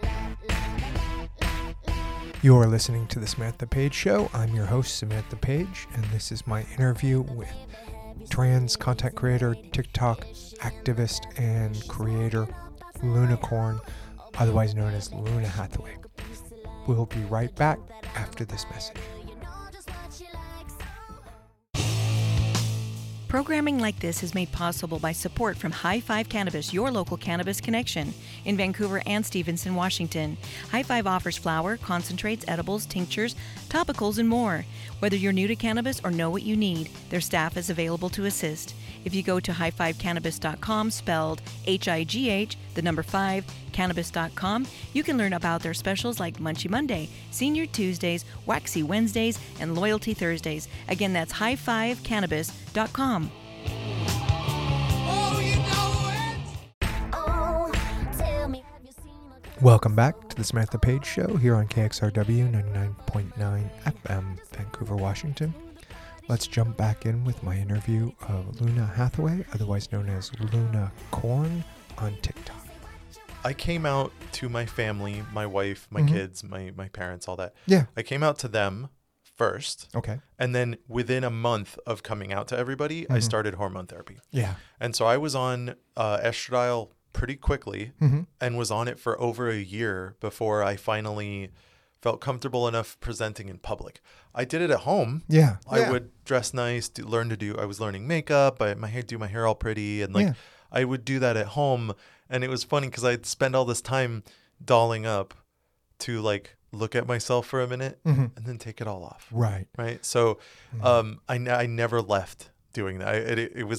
You are listening to the Samantha Page Show. I'm your host, Samantha Page, and this is my interview with trans content creator, TikTok activist, and creator Lunicorn, otherwise known as Luna Hathaway. We'll be right back after this message. Programming like this is made possible by support from High Five Cannabis, your local cannabis connection, in Vancouver and Stevenson, Washington. High Five offers flower, concentrates, edibles, tinctures, topicals, and more. Whether you're new to cannabis or know what you need, their staff is available to assist. If you go to high five cannabis dot com, spelled H I G H, the number five, cannabis dot com, you can learn about their specials like Munchie Monday, Senior Tuesdays, Waxy Wednesdays, and Loyalty Thursdays. Again, that's high five cannabis dot com. Welcome back to the Samantha Page Show here on K X R W ninety-nine point nine F M, Vancouver, Washington. Let's jump back in with my interview of Luna Hathaway, otherwise known as Luna Corn, on TikTok. I came out to my family, my wife, my Mhm. kids, my, my parents, all that. Yeah. I came out to them first. Okay. And then within a month of coming out to everybody, I Mhm. started hormone therapy. Yeah. And so I was on uh, estradiol pretty quickly, Mm-hmm. and was on it for over a year before I finally felt comfortable enough presenting in public. I did it at home. Yeah. I yeah. would dress nice, do, learn to do, I was learning makeup, I my hair, do my hair all pretty. And like, Yeah. I would do that at home. And it was funny because I'd spend all this time dolling up to like look at myself for a minute Mhm. and then take it all off. Right. Right. So Mhm. um, I, n- I never left doing that. I, it, it was,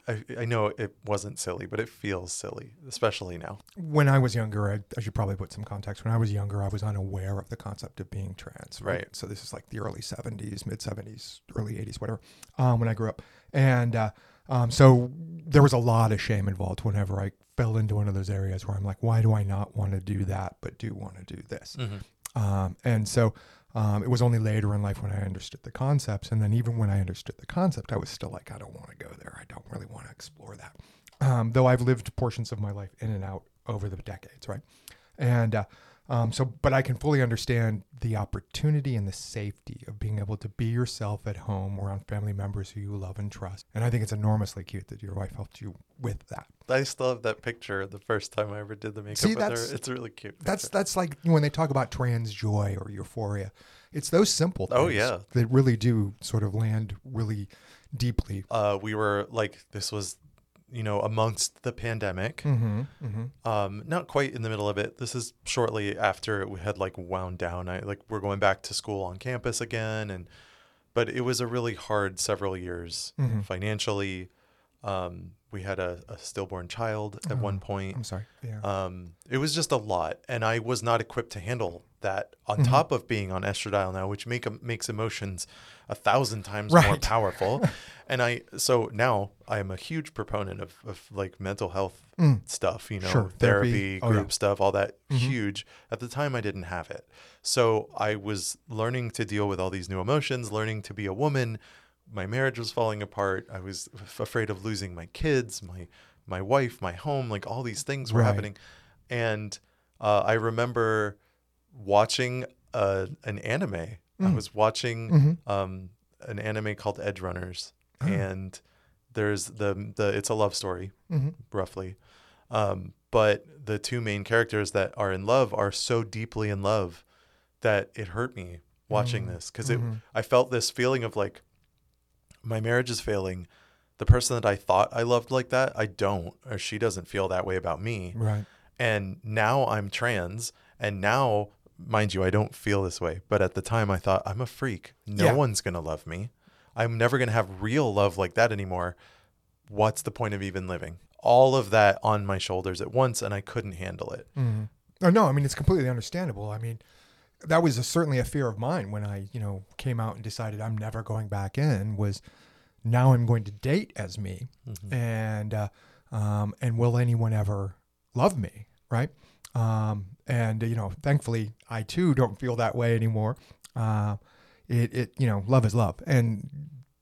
I, I know it wasn't silly, but it feels silly, especially now. When I was younger, I, I should probably put some context. When I was younger, I was unaware of the concept of being trans. Right. Right. So this is like the early seventies, mid seventies, early eighties, whatever, um, when I grew up. And uh, um, so there was a lot of shame involved whenever I fell into one of those areas where I'm like, why do I not want to do that, but do want to do this? Mm-hmm. Um, and so um, it was only later in life when I understood the concepts. And then even when I understood the concept, I was still like, I don't want to go there. I don't really want to explore that. Um, though I've lived portions of my life in and out over the decades, right? And uh, um, so, but I can fully understand the opportunity and the safety of being able to be yourself at home or around family members who you love and trust. And I think it's enormously cute that your wife helped you with that. I still have that picture the first time I ever did the makeup See, with that's- her. It's a really cute picture. That's that's like when they talk about trans joy or euphoria. It's those simple things Oh, yeah. that really do sort of land really deeply. uh, we were like, this was, you know, amongst the pandemic. Mm-hmm, mm-hmm. Um, not quite in the middle of it. This is shortly after it had like wound down. I like we're going back to school on campus again, and but it was a really hard several years Mhm. financially. Um, we had a, a stillborn child at Oh, one point. I'm sorry. Yeah. Um, it was just a lot, and I was not equipped to handle that. On Mhm. top of being on estradiol now, which make makes emotions a thousand times more Right. powerful, and I so now I am a huge proponent of, of like mental health Mm. stuff, you know, Sure. therapy, Therapy. Oh, group yeah. stuff, all that Mhm. huge. At the time, I didn't have it, so I was learning to deal with all these new emotions, learning to be a woman. My marriage was falling apart. I was f- afraid of losing my kids, my my wife, my home, like all these things were Right. happening. And uh, I remember watching uh, an anime. I Mm. was watching Mhm. um, an anime called Edge Runners, Oh. and there's the the it's a love story, Mhm. roughly. Um, but the two main characters that are in love are so deeply in love that it hurt me watching Mm. this because Mhm. it I felt this feeling of like my marriage is failing. The person that I thought I loved like that, I don't, or she doesn't feel that way about me. Right. And now I'm trans, and now, mind you, I don't feel this way. But at the time, I thought I'm a freak. No Yeah. one's gonna love me. I'm never gonna have real love like that anymore. What's the point of even living? All of that on my shoulders at once, and I couldn't handle it. Mm-hmm. Oh, no, I mean, it's completely understandable. I mean, that was a, certainly a fear of mine when I, you know, came out and decided I'm never going back in, was now I'm going to date as me. Mhm. And, uh, um, and will anyone ever love me? Right. Um, and, you know, thankfully I too don't feel that way anymore. Uh, it, it, you know, love is love and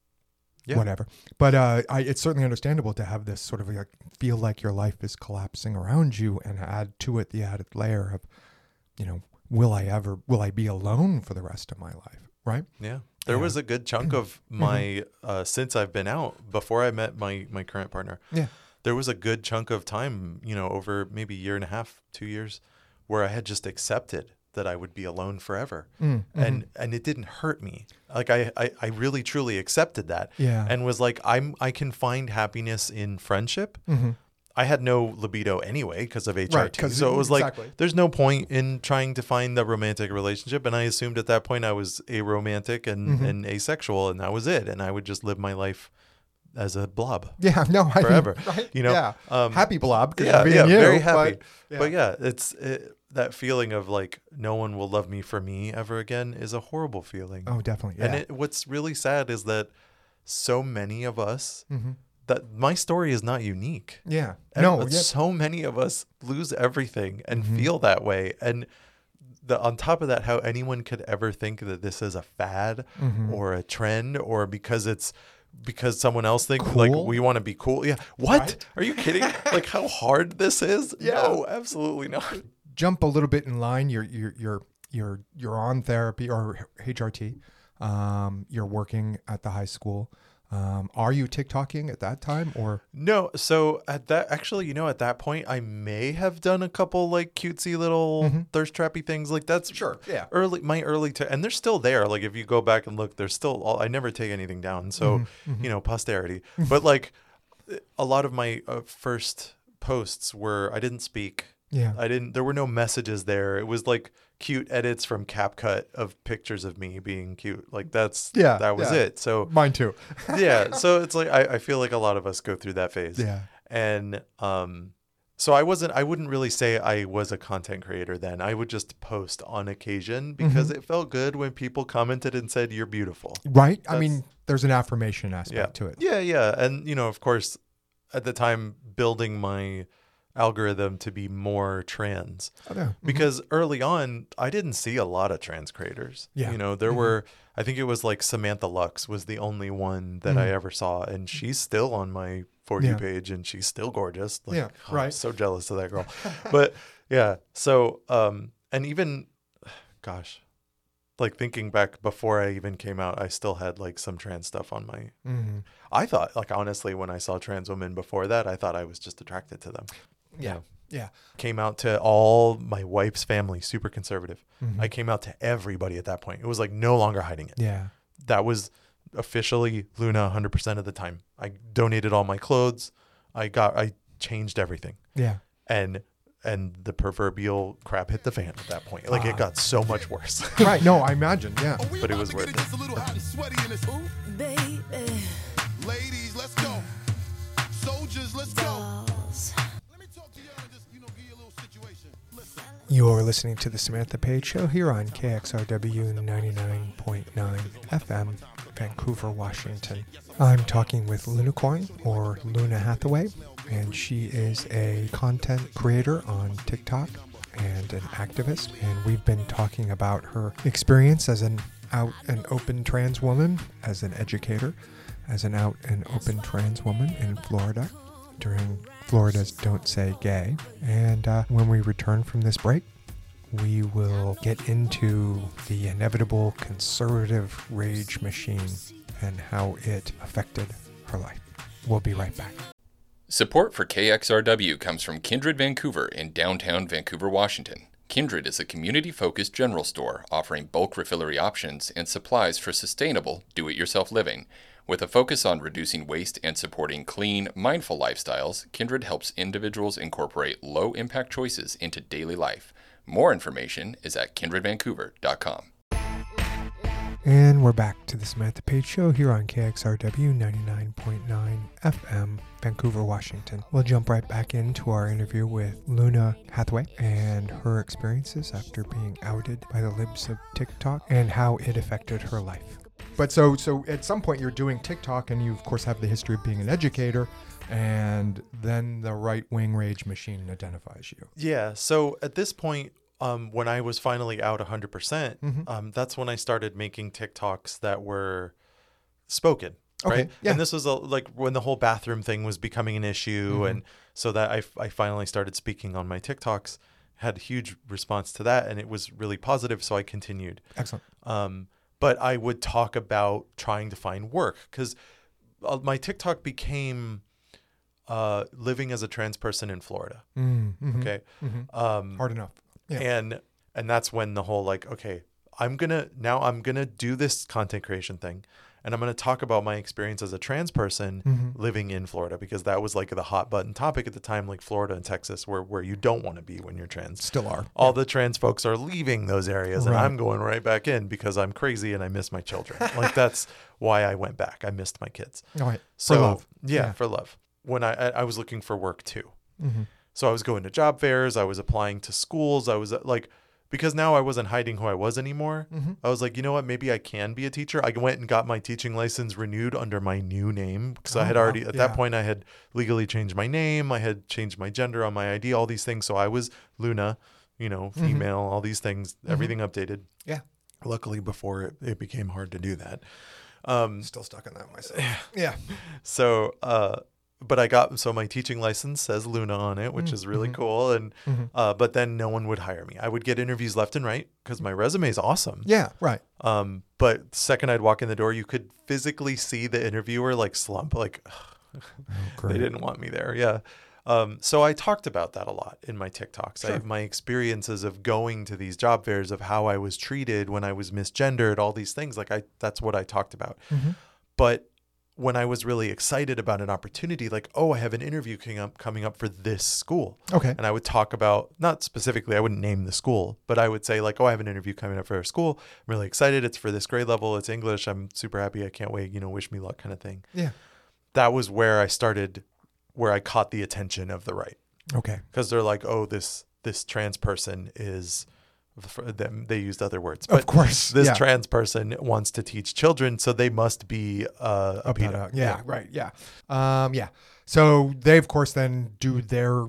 Yeah. whatever. But, uh, I, it's certainly understandable to have this sort of like, feel like your life is collapsing around you and add to it the added layer of, you know, will I ever, will I be alone for the rest of my life? Right. Yeah. There Yeah. was a good chunk of my, uh, since I've been out, before I met my, my current partner, Yeah. there was a good chunk of time, you know, over maybe a year and a half, two years, where I had just accepted that I would be alone forever. Mm, And and it didn't hurt me. Like I, I, I really truly accepted that. Yeah. And was like, I'm I can find happiness in friendship. mm-hmm. I had no libido anyway because of H R T. Right, 'cause so it was like, exactly. there's no point in trying to find the romantic relationship. And I assumed at that point I was aromantic and, Mhm. and asexual, and that was it. And I would just live my life as a blob. Yeah, no, I Forever, mean, right? you know? yeah, Um, happy blob, 'cause Yeah, of being yeah, you, very happy. But, yeah. But yeah, it's it, that feeling of like no one will love me for me ever again is a horrible feeling. oh, definitely, yeah. And it, what's really sad is that so many of us, mm-hmm. that my story is not unique. yeah, And no, but yeah, so many of us lose everything and Mhm. feel that way. And the on top of that, how anyone could ever think that this is a fad Mhm. or a trend or because it's because someone else thinks like Cool? we want to be cool. Yeah. What? Right? Are you kidding? Like how hard this is? Yeah. No, absolutely not. jump a little bit in line. You're you're you're you're you're on therapy or H R T. Um, you're working at the high school. Um, are you TikToking at that time or? No, so at that actually, you know, at that point, I may have done a couple like cutesy little Mhm. thirst trappy things. Like that's Sure, yeah. early, my early, t- and they're still there. Like if you go back and look, they're still. All, I never take anything down, so Mhm, you know, posterity. But like a lot of my uh, first posts were I didn't speak. Yeah. I didn't, there were no messages there. It was like cute edits from CapCut of pictures of me being cute. Like that's, Yeah, that was yeah. it. So Mine too. yeah. So it's like, I, I feel like a lot of us go through that phase. Yeah. And, um, so I wasn't, I wouldn't really say I was a content creator then. I would just post on occasion because Mm-hmm. it felt good when people commented and said, you're beautiful. Right. I That's- mean, there's an affirmation aspect Yeah. to it. Yeah. Yeah. And, you know, of course, at the time, building my algorithm to be more trans. Oh, yeah. Mhm. Because early on, I didn't see a lot of trans creators. Yeah. You know, there Mhm. were, I think it was like Samantha Lux was the only one that I Mhm. ever saw. And she's still on my For You Yeah. page and she's still gorgeous. Like, Yeah, oh, I'm right. so jealous of that girl. But yeah. So, um, and even, gosh, like thinking back before I even came out, I still had like some trans stuff on my, Mhm. I thought, like, honestly, when I saw trans women before that, I thought I was just attracted to them. Yeah. Yeah. Came out to all my wife's family, super conservative. Mhm. I came out to everybody at that point. It was like no longer hiding it. Yeah. That was officially Luna one hundred percent of the time. I donated all my clothes. I got, I changed everything. Yeah. And, and the proverbial crap hit the fan at that point. Like Ah. it got so much worse, Right. No, I imagine. Yeah. but it was worth it. Baby, Ladies, let's go. Soldiers, let's go. dolls. Let me talk to y'all and just, you know, give you a little situation. Listen. You're listening to the Samantha Page Show here on K X R W ninety-nine point nine F M, Vancouver, Washington. I'm talking with Lunicorn, or Luna Hathaway, and she is a content creator on TikTok and an activist. And we've been talking about her experience as an out and open trans woman, as an educator, as an out and open trans woman in Florida during Florida's Don't Say Gay. And uh, when we return from this break, we will get into the inevitable conservative rage machine and how it affected her life. We'll be right back. Support for K X R W comes from Kindred Vancouver in downtown Vancouver, Washington. Kindred is a community-focused general store offering bulk refillery options and supplies for sustainable, do-it-yourself living. With a focus on reducing waste and supporting clean, mindful lifestyles, Kindred helps individuals incorporate low-impact choices into daily life. More information is at kindred vancouver dot com. And we're back to the Samantha Page Show here on K X R W ninety-nine point nine F M, Vancouver, Washington. We'll jump right back into our interview with Luna Hathaway and her experiences after being outed by the libs of TikTok and how it affected her life. But so, so at some point you're doing TikTok and you of course have the history of being an educator, and then the right-wing rage machine identifies you. Yeah. So at this point, um, when I was finally out one hundred percent, Mhm. um, that's when I started making TikToks that were spoken. Okay, Right. yeah. And this was a, like when the whole bathroom thing was becoming an issue. Mhm. And so that I, I finally started speaking on my TikToks, had a huge response to that. And it was really positive. So I continued. Excellent. Um, but I would talk about trying to find work because uh, my TikTok became uh, living as a trans person in Florida. Mm-hmm. Okay. Mm-hmm. Um, Hard enough. Yeah. and and that's when the whole like, okay, I'm gonna now I'm gonna do this content creation thing, and I'm gonna talk about my experience as a trans person Mhm. living in Florida, because that was like the hot button topic at the time, like Florida and Texas, where where you don't want to be when you're trans. Still are. All the trans folks are leaving those areas, and Right. I'm going right back in because I'm crazy and I miss my children. Like that's why I went back. I missed my kids. All right. So For love. Yeah, Yeah. for love. When I I I was looking for work too. Mm-hmm. So I was going to job fairs. I was applying to schools. I was uh, like, because now I wasn't hiding who I was anymore. Mm-hmm. I was like, you know what? Maybe I can be a teacher. I went and got my teaching license renewed under my new name because I Oh, had wow. already, at Yeah. that point, I had legally changed my name. I had changed my gender on my I D, all these things. So I was Luna, you know, Mhm. female, all these things, everything updated. Yeah. Luckily, before it, it became hard to do that. Um, Still stuck on that myself. Yeah. so, uh, but I got, so my teaching license says Luna on it, which Mm, is really mhm. cool. And, Mhm. uh, but then no one would hire me. I would get interviews left and right because my resume is awesome. Yeah. Right. Um, but the second I'd walk in the door, you could physically see the interviewer like slump, like Oh, they great. didn't want me there. Yeah. Um, so I talked about that a lot in my TikToks. I, Sure. my experiences of going to these job fairs, of how I was treated when I was misgendered, all these things. Like I, that's what I talked about. Mhm. But when I was really excited about an opportunity, like, oh, I have an interview coming up, coming up for this school. Okay. And I would talk about, not specifically, I wouldn't name the school, but I would say like, oh, I have an interview coming up for our school. I'm really excited. It's for this grade level. It's English. I'm super happy. I can't wait. You know, wish me luck kind of thing. Yeah. That was where I started, where I caught the attention of the right. Okay. Because they're like, oh, this, this trans person is... For them, they used other words, but of course, this yeah. trans person wants to teach children, so they must be uh, a pedo. Uh, yeah, yeah, right. Yeah. Um, yeah. So they, of course, then do their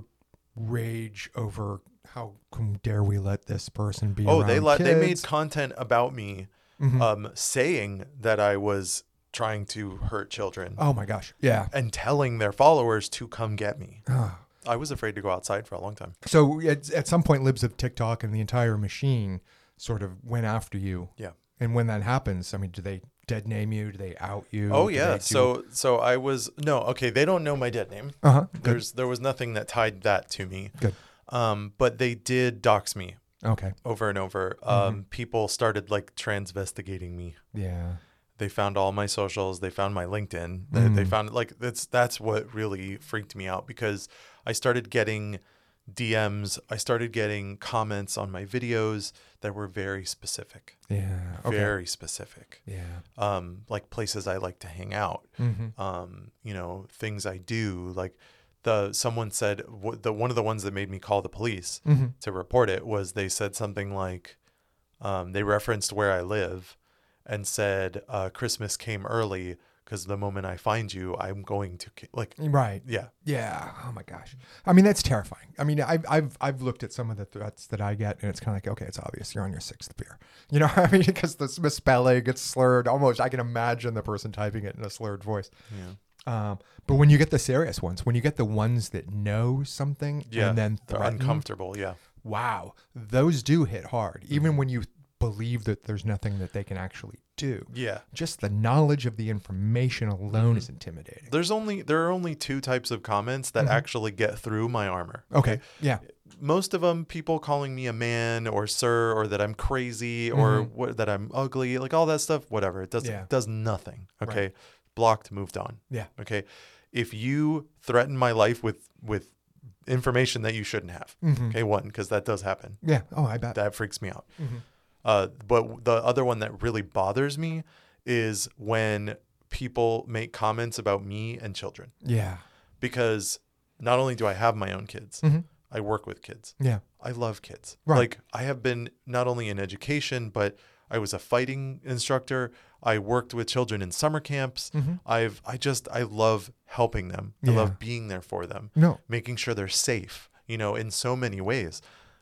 rage over how come dare we let this person be Oh, around they let kids? they made content about me, Mhm. um, saying that I was trying to hurt children. Oh my gosh. Yeah. And telling their followers to come get me. Ah. I was afraid to go outside for a long time. So at, at some point, libs of TikTok and the entire machine sort of went after you. Yeah. And when that happens, I mean, do they dead name you? Do they out you? Oh Do yeah. they do- So so I was no okay. They don't know my dead name. Uh-huh. Good. There's there was nothing that tied that to me. Good. Um, but they did dox me. Okay. Over and over. Um, people started like transvestigating me. Yeah. They found all my socials. They found my LinkedIn. They, Mm. they found like that's that's what really freaked me out because I started getting D Ms. I started getting comments on my videos that were very specific. Yeah. Okay. Very specific. Yeah. Um, like places I like to hang out. Mhm. Um, you know, things I do. Like the someone said w- the one of the ones that made me call the police Mhm. to report it was they said something like um, they referenced where I live. And said, uh, Christmas came early because the moment I find you, I'm going to ki-. like, Right. yeah, Yeah. Oh my gosh. I mean, that's terrifying. I mean, I've I've I've looked at some of the threats that I get, and it's kind of like, okay, it's obvious you're on your sixth beer. You know, I mean, because the misspelling gets slurred. Almost, I can imagine the person typing it in a slurred voice. yeah, Um, but when you get the serious ones, when you get the ones that know something yeah. and then They're threaten, uncomfortable. Yeah, wow, those do hit hard. Even when you believe that there's nothing that they can actually do. yeah. Just the knowledge of the information alone is intimidating. There's only there are only two types of comments that Mhm. actually get through my armor. Okay. Yeah. Most of them, people calling me a man or sir, or that I'm crazy, or Mhm. what, that I'm ugly, like all that stuff. Whatever. It does Yeah. does nothing. Okay, Right. blocked, moved on. Yeah. Okay, if you threaten my life with with information that you shouldn't have. Mhm. Okay, one, because that does happen. Yeah. Oh, I bet. That freaks me out. Mhm. Uh, but the other one that really bothers me is when people make comments about me and children. Yeah. Because not only do I have my own kids, Mhm. I work with kids. Yeah. I love kids. Right. Like I have been not only in education, but I was a fighting instructor. I worked with children in summer camps. Mhm. I've I just I love helping them. I Yeah. love being there for them. No. Making sure they're safe, you know, in so many ways.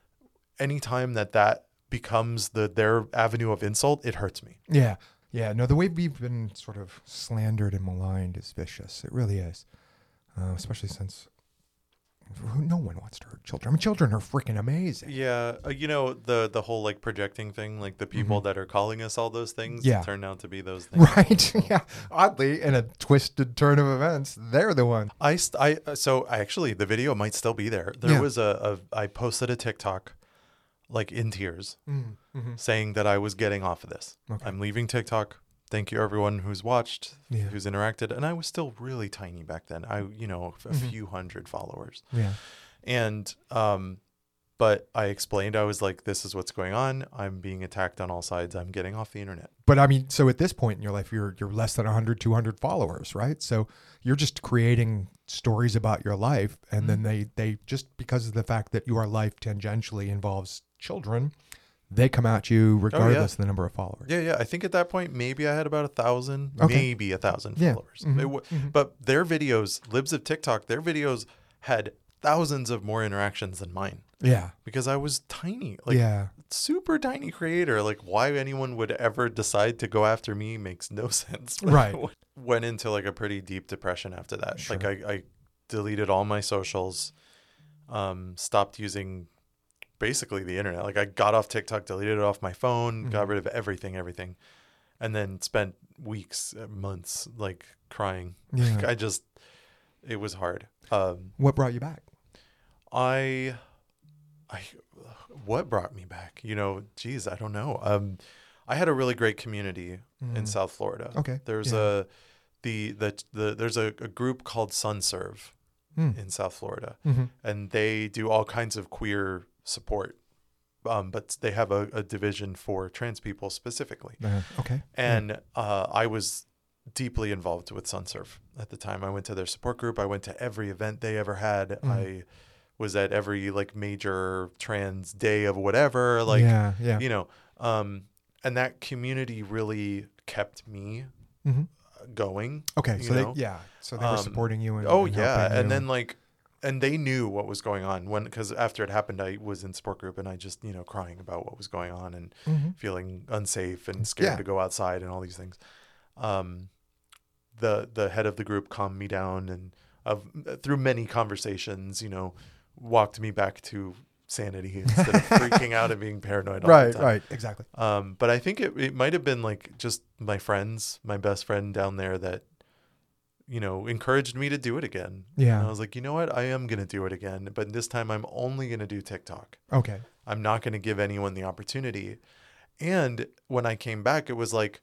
Anytime that that becomes the their avenue of insult, it hurts me. Yeah. Yeah. No, the way we've been sort of slandered and maligned is vicious. It really is. Uh, especially since no one wants to hurt children. I mean, children are freaking amazing. Yeah, uh, you know the the whole like projecting thing, like the people that are calling us all those things, Mm-hmm. Yeah. turn out to be those things. Right. Yeah. Oddly, in a twisted turn of events, they're the one. I st- I uh, so actually the video might still be there. There Yeah. was a, a I posted a TikTok, like in tears, Mm, mhm. saying that I was getting off of this. Okay. I'm leaving TikTok. Thank you everyone who's watched, Yeah. who's interacted, and I was still really tiny back then. I you know a Mhm. few hundred followers. Yeah. And um but I explained, I was like, this is what's going on. I'm being attacked on all sides. I'm getting off the internet. But I mean, so at this point in your life, you're you're less than one hundred, two hundred followers, right? So you're just creating stories about your life. And then they, they just because of the fact that your life tangentially involves children, they come at you regardless of the number of followers. Yeah, yeah. I think at that point, maybe I had about a thousand, Okay. maybe a thousand Yeah. followers. Mhm. It w- Mhm. But their videos, Libs of TikTok, their videos had thousands of more interactions than mine. Yeah. Because I was tiny, like Yeah. super tiny creator. Like why anyone would ever decide to go after me makes no sense. Right. Went into like a pretty deep depression after that. Sure. Like I, I deleted all my socials, um, stopped using basically the internet. Like I got off TikTok, deleted it off my phone, Mhm. got rid of everything, everything. And then spent weeks, uh, months like crying. Yeah. Like I just, it was hard. Um, What brought you back? I, I, what brought me back? You know, geez, I don't know. Um, I had a really great community in Mm. South Florida. Okay. There's Yeah. a, the the, the there's a, a group called SunServe mm. in South Florida, mm-hmm. and they do all kinds of queer support. Um, but they have a, a division for trans people specifically. Uh, okay. And yeah. uh, I was deeply involved with SunServe at the time. I went to their support group. I went to every event they ever had. Mm. I was at every like major trans day of whatever. Like, yeah, yeah. you know, um, and that community really kept me mm-hmm. going. Okay. So know? they, yeah. So they were um, supporting you. And, oh and yeah. you. And then like, and they knew what was going on when, because after it happened, I was in support group and I just, you know, crying about what was going on and mm-hmm. feeling unsafe and scared yeah. to go outside and all these things. Um, the the head of the group calmed me down and of through many conversations, you know, walked me back to sanity instead of freaking out and being paranoid all right, the time. Right, exactly. Um, but I think it, it might have been like just my friends, my best friend down there that, you know, encouraged me to do it again. Yeah. And I was like, you know what? I am going to do it again. But this time I'm only going to do TikTok. Okay. I'm not going to give anyone the opportunity. And when I came back, it was like,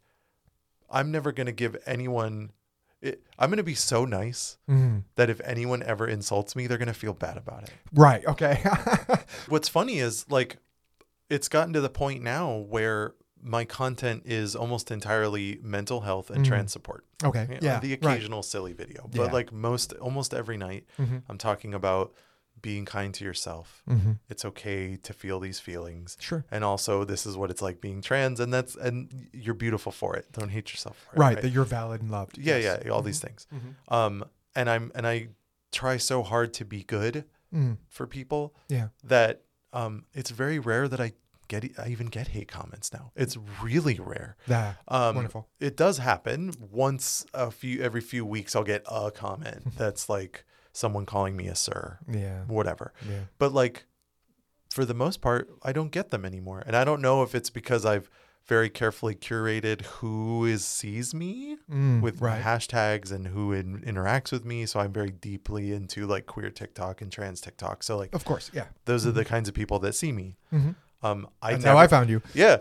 I'm never going to give anyone, it, I'm going to be so nice mm-hmm. that if anyone ever insults me, they're going to feel bad about it. Right. Okay. What's funny is like, it's gotten to the point now where my content is almost entirely mental health and mm. trans support. Okay. You know, yeah. The occasional right. silly video. But yeah. like most, almost every night, mm-hmm. I'm talking about being kind to yourself. Mm-hmm. It's okay to feel these feelings. Sure. And also this is what it's like being trans, and that's, and you're beautiful for it. Don't hate yourself for it. Right. right? That you're valid and loved. Yeah. Yes. Yeah. All mm-hmm. these things. Mm-hmm. Um, and I'm, and I try so hard to be good mm. for people yeah. that, um, it's very rare that I Get, I even get hate comments now. It's really rare. Yeah, um, wonderful. It does happen once a few every few weeks. I'll get a comment that's like someone calling me a sir, yeah, whatever. Yeah. But like for the most part, I don't get them anymore, and I don't know if it's because I've very carefully curated who is sees me mm, with right. hashtags and who in, interacts with me. So I'm very deeply into like queer TikTok and trans TikTok. So like, of course, yeah, those mm-hmm. are the kinds of people that see me. Mm-hmm. Um, I That's never, how I found you. Yeah.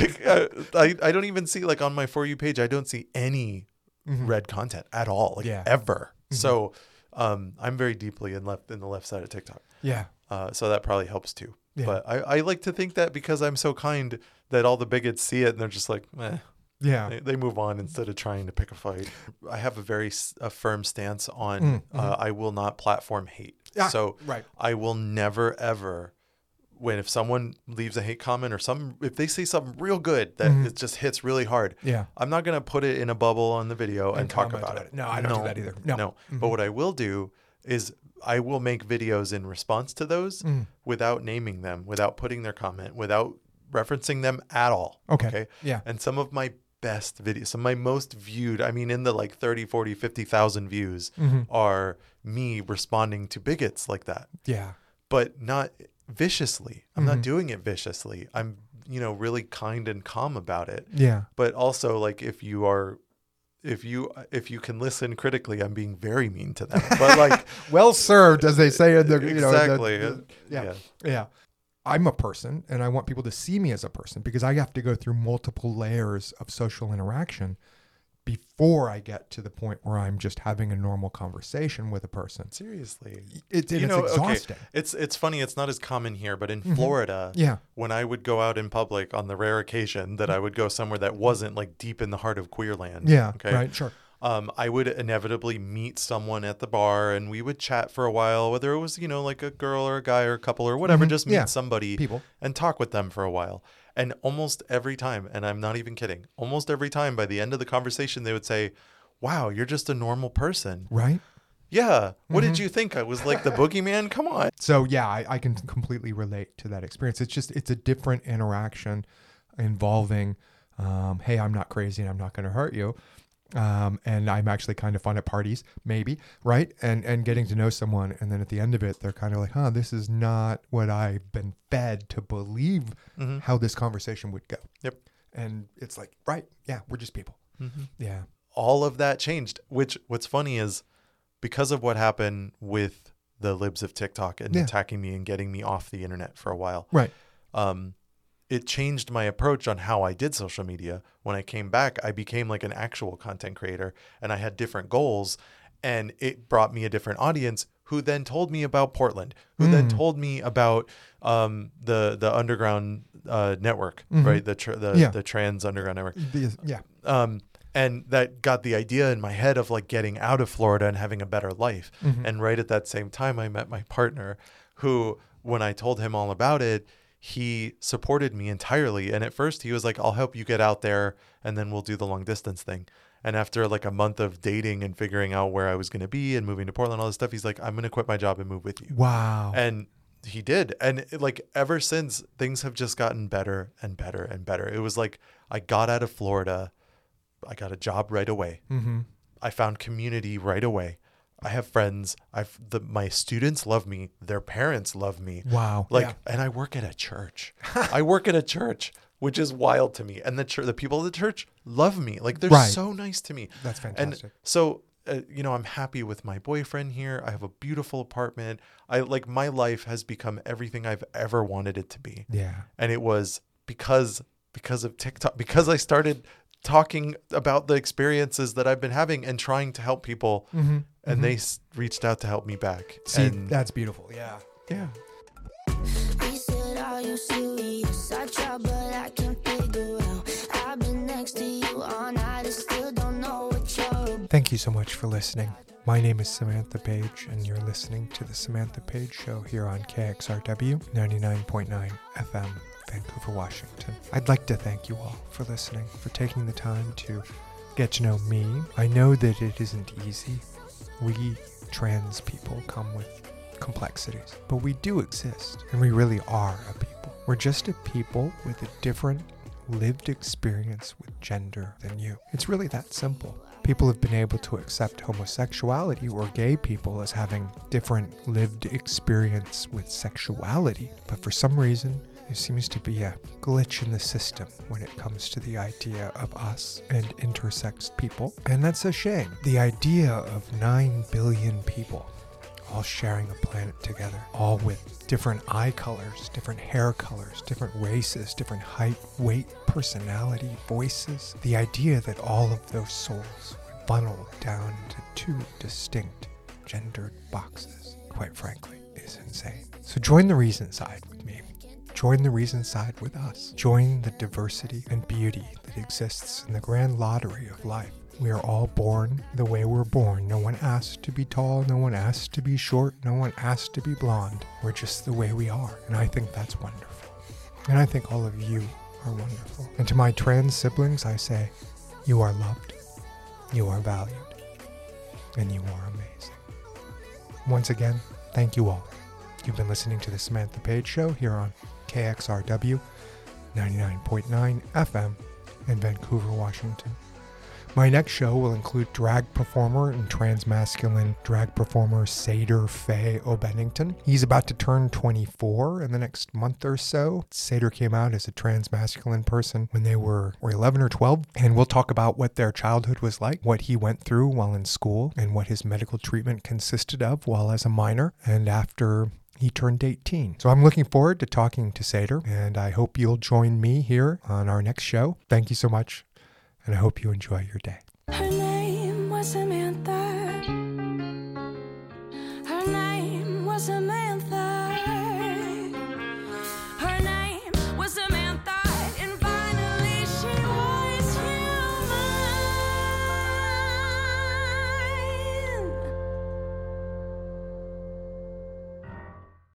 I, I don't even see like on my For You page, I don't see any mm-hmm. red content at all. Like yeah. ever. Mm-hmm. So um, I'm very deeply in left in the left side of TikTok. Yeah. Uh, so that probably helps too. Yeah. But I, I like to think that because I'm so kind that all the bigots see it and they're just like, eh. Yeah. They, they move on instead of trying to pick a fight. I have a very a firm stance on mm-hmm. uh, I will not platform hate. Yeah. So right. I will never, ever when if someone leaves a hate comment or some if they say something real good that mm-hmm. it just hits really hard, yeah, I'm not gonna put it in a bubble on the video and, and talk about it. it. No, I don't no, do that either. No, no. Mm-hmm. But what I will do is I will make videos in response to those mm. without naming them, without putting their comment, without referencing them at all. Okay. Okay. Yeah. And some of my best videos, some of my most viewed, I mean, in the like thirty, forty, fifty thousand views mm-hmm. are me responding to bigots like that. Yeah. But not viciously. I'm mm-hmm. not doing it viciously. I'm, you know, really kind and calm about it. Yeah. But also like if you are, if you, if you can listen critically, I'm being very mean to them, but like well served, as they say in the, you exactly. know, the, the, yeah. yeah. Yeah. I'm a person and I want people to see me as a person because I have to go through multiple layers of social interaction before I get to the point where I'm just having a normal conversation with a person. Seriously. It, it, you it's know, exhausting. Okay. It's it's funny. It's not as common here, but in mm-hmm. Florida, yeah. when I would go out in public on the rare occasion that I would go somewhere that wasn't like deep in the heart of queer land. Yeah, okay? right, sure. Um, I would inevitably meet someone at the bar and we would chat for a while, whether it was, you know, like a girl or a guy or a couple or whatever, mm-hmm. just meet yeah. somebody People. and talk with them for a while. And almost every time, and I'm not even kidding, almost every time by the end of the conversation, they would say, wow, you're just a normal person. Right. Yeah. What mm-hmm. did you think? I was like the boogeyman? Come on. So yeah, I, I can completely relate to that experience. It's just, it's a different interaction involving, um, hey, I'm not crazy and I'm not going to hurt you. Um, and I'm actually kind of fun at parties, maybe, right? And and getting to know someone, and then at the end of it, they're kind of like, huh, this is not what I've been fed to believe mm-hmm. how this conversation would go. Yep. And it's like, right, yeah, we're just people. Mm-hmm. Yeah. All of that changed, which what's funny is because of what happened with the libs of TikTok and yeah. attacking me and getting me off the internet for a while. Right. Um, it changed my approach on how I did social media. When I came back, I became like an actual content creator, and I had different goals, and it brought me a different audience who then told me about Portland, who mm. then told me about um, the the underground uh, network, mm-hmm. right? The tra- the, yeah. the trans underground network. The, yeah. Um, and that got the idea in my head of like getting out of Florida and having a better life. Mm-hmm. And right at that same time, I met my partner who, when I told him all about it, he supported me entirely. And at first he was like, I'll help you get out there and then we'll do the long distance thing. And after like a month of dating and figuring out where I was going to be and moving to Portland, all this stuff, he's like, I'm going to quit my job and move with you. Wow. And he did. And like ever since, things have just gotten better and better and better. It was like I got out of Florida. I got a job right away. Mm-hmm. I found community right away. I have friends. I've the my students love me. Their parents love me. Wow. Like, yeah. And I work at a church. I work at a church, which is wild to me. And the church, the people of the church love me. Like they're right. so nice to me. That's fantastic. And so, uh, you know, I'm happy with my boyfriend here. I have a beautiful apartment. I like my life has become everything I've ever wanted it to be. Yeah. And it was because because of TikTok, because I started talking about the experiences that I've been having and trying to help people. Mm-hmm. And mm-hmm. they s- reached out to help me back. See, and that's beautiful. Yeah. Yeah. He said, are you serious? I try, but I can't figure out. I've been next to you all night and still don't know what you're. Thank you so much for listening. My name is Samantha Page, and you're listening to The Samantha Page Show here on K X R W ninety-nine point nine F M, Vancouver, Washington. I'd like to thank you all for listening, for taking the time to get to know me. I know that it isn't easy. We trans people come with complexities, but we do exist, and we really are a people. We're just a people with a different lived experience with gender than you. It's really that simple. People have been able to accept homosexuality or gay people as having different lived experience with sexuality, but for some reason, there seems to be a glitch in the system when it comes to the idea of us and intersex people, and that's a shame. The idea of nine billion people all sharing a planet together, all with different eye colors, different hair colors, different races, different height, weight, personality, voices. The idea that all of those souls would funnel down into two distinct gendered boxes, quite frankly, is insane. So join the reason side with me. Join the reason side with us. Join the diversity and beauty that exists in the grand lottery of life. We are all born the way we're born. No one asked to be tall. No one asked to be short. No one asked to be blonde. We're just the way we are. And I think that's wonderful. And I think all of you are wonderful. And to my trans siblings, I say, you are loved. You are valued. And you are amazing. Once again, thank you all. You've been listening to The Samantha Page Show here on K X R W ninety-nine point nine F M in Vancouver, Washington. My next show will include drag performer and transmasculine drag performer Sader Faye O'Bennington. He's about to turn twenty-four in the next month or so. Sader came out as a transmasculine person when they were or eleven or twelve, and we'll talk about what their childhood was like, what he went through while in school, and what his medical treatment consisted of while as a minor and after he turned eighteen. So I'm looking forward to talking to Sader, and I hope you'll join me here on our next show. Thank you so much, and I hope you enjoy your day. Her name was Samantha. Her name was Samantha.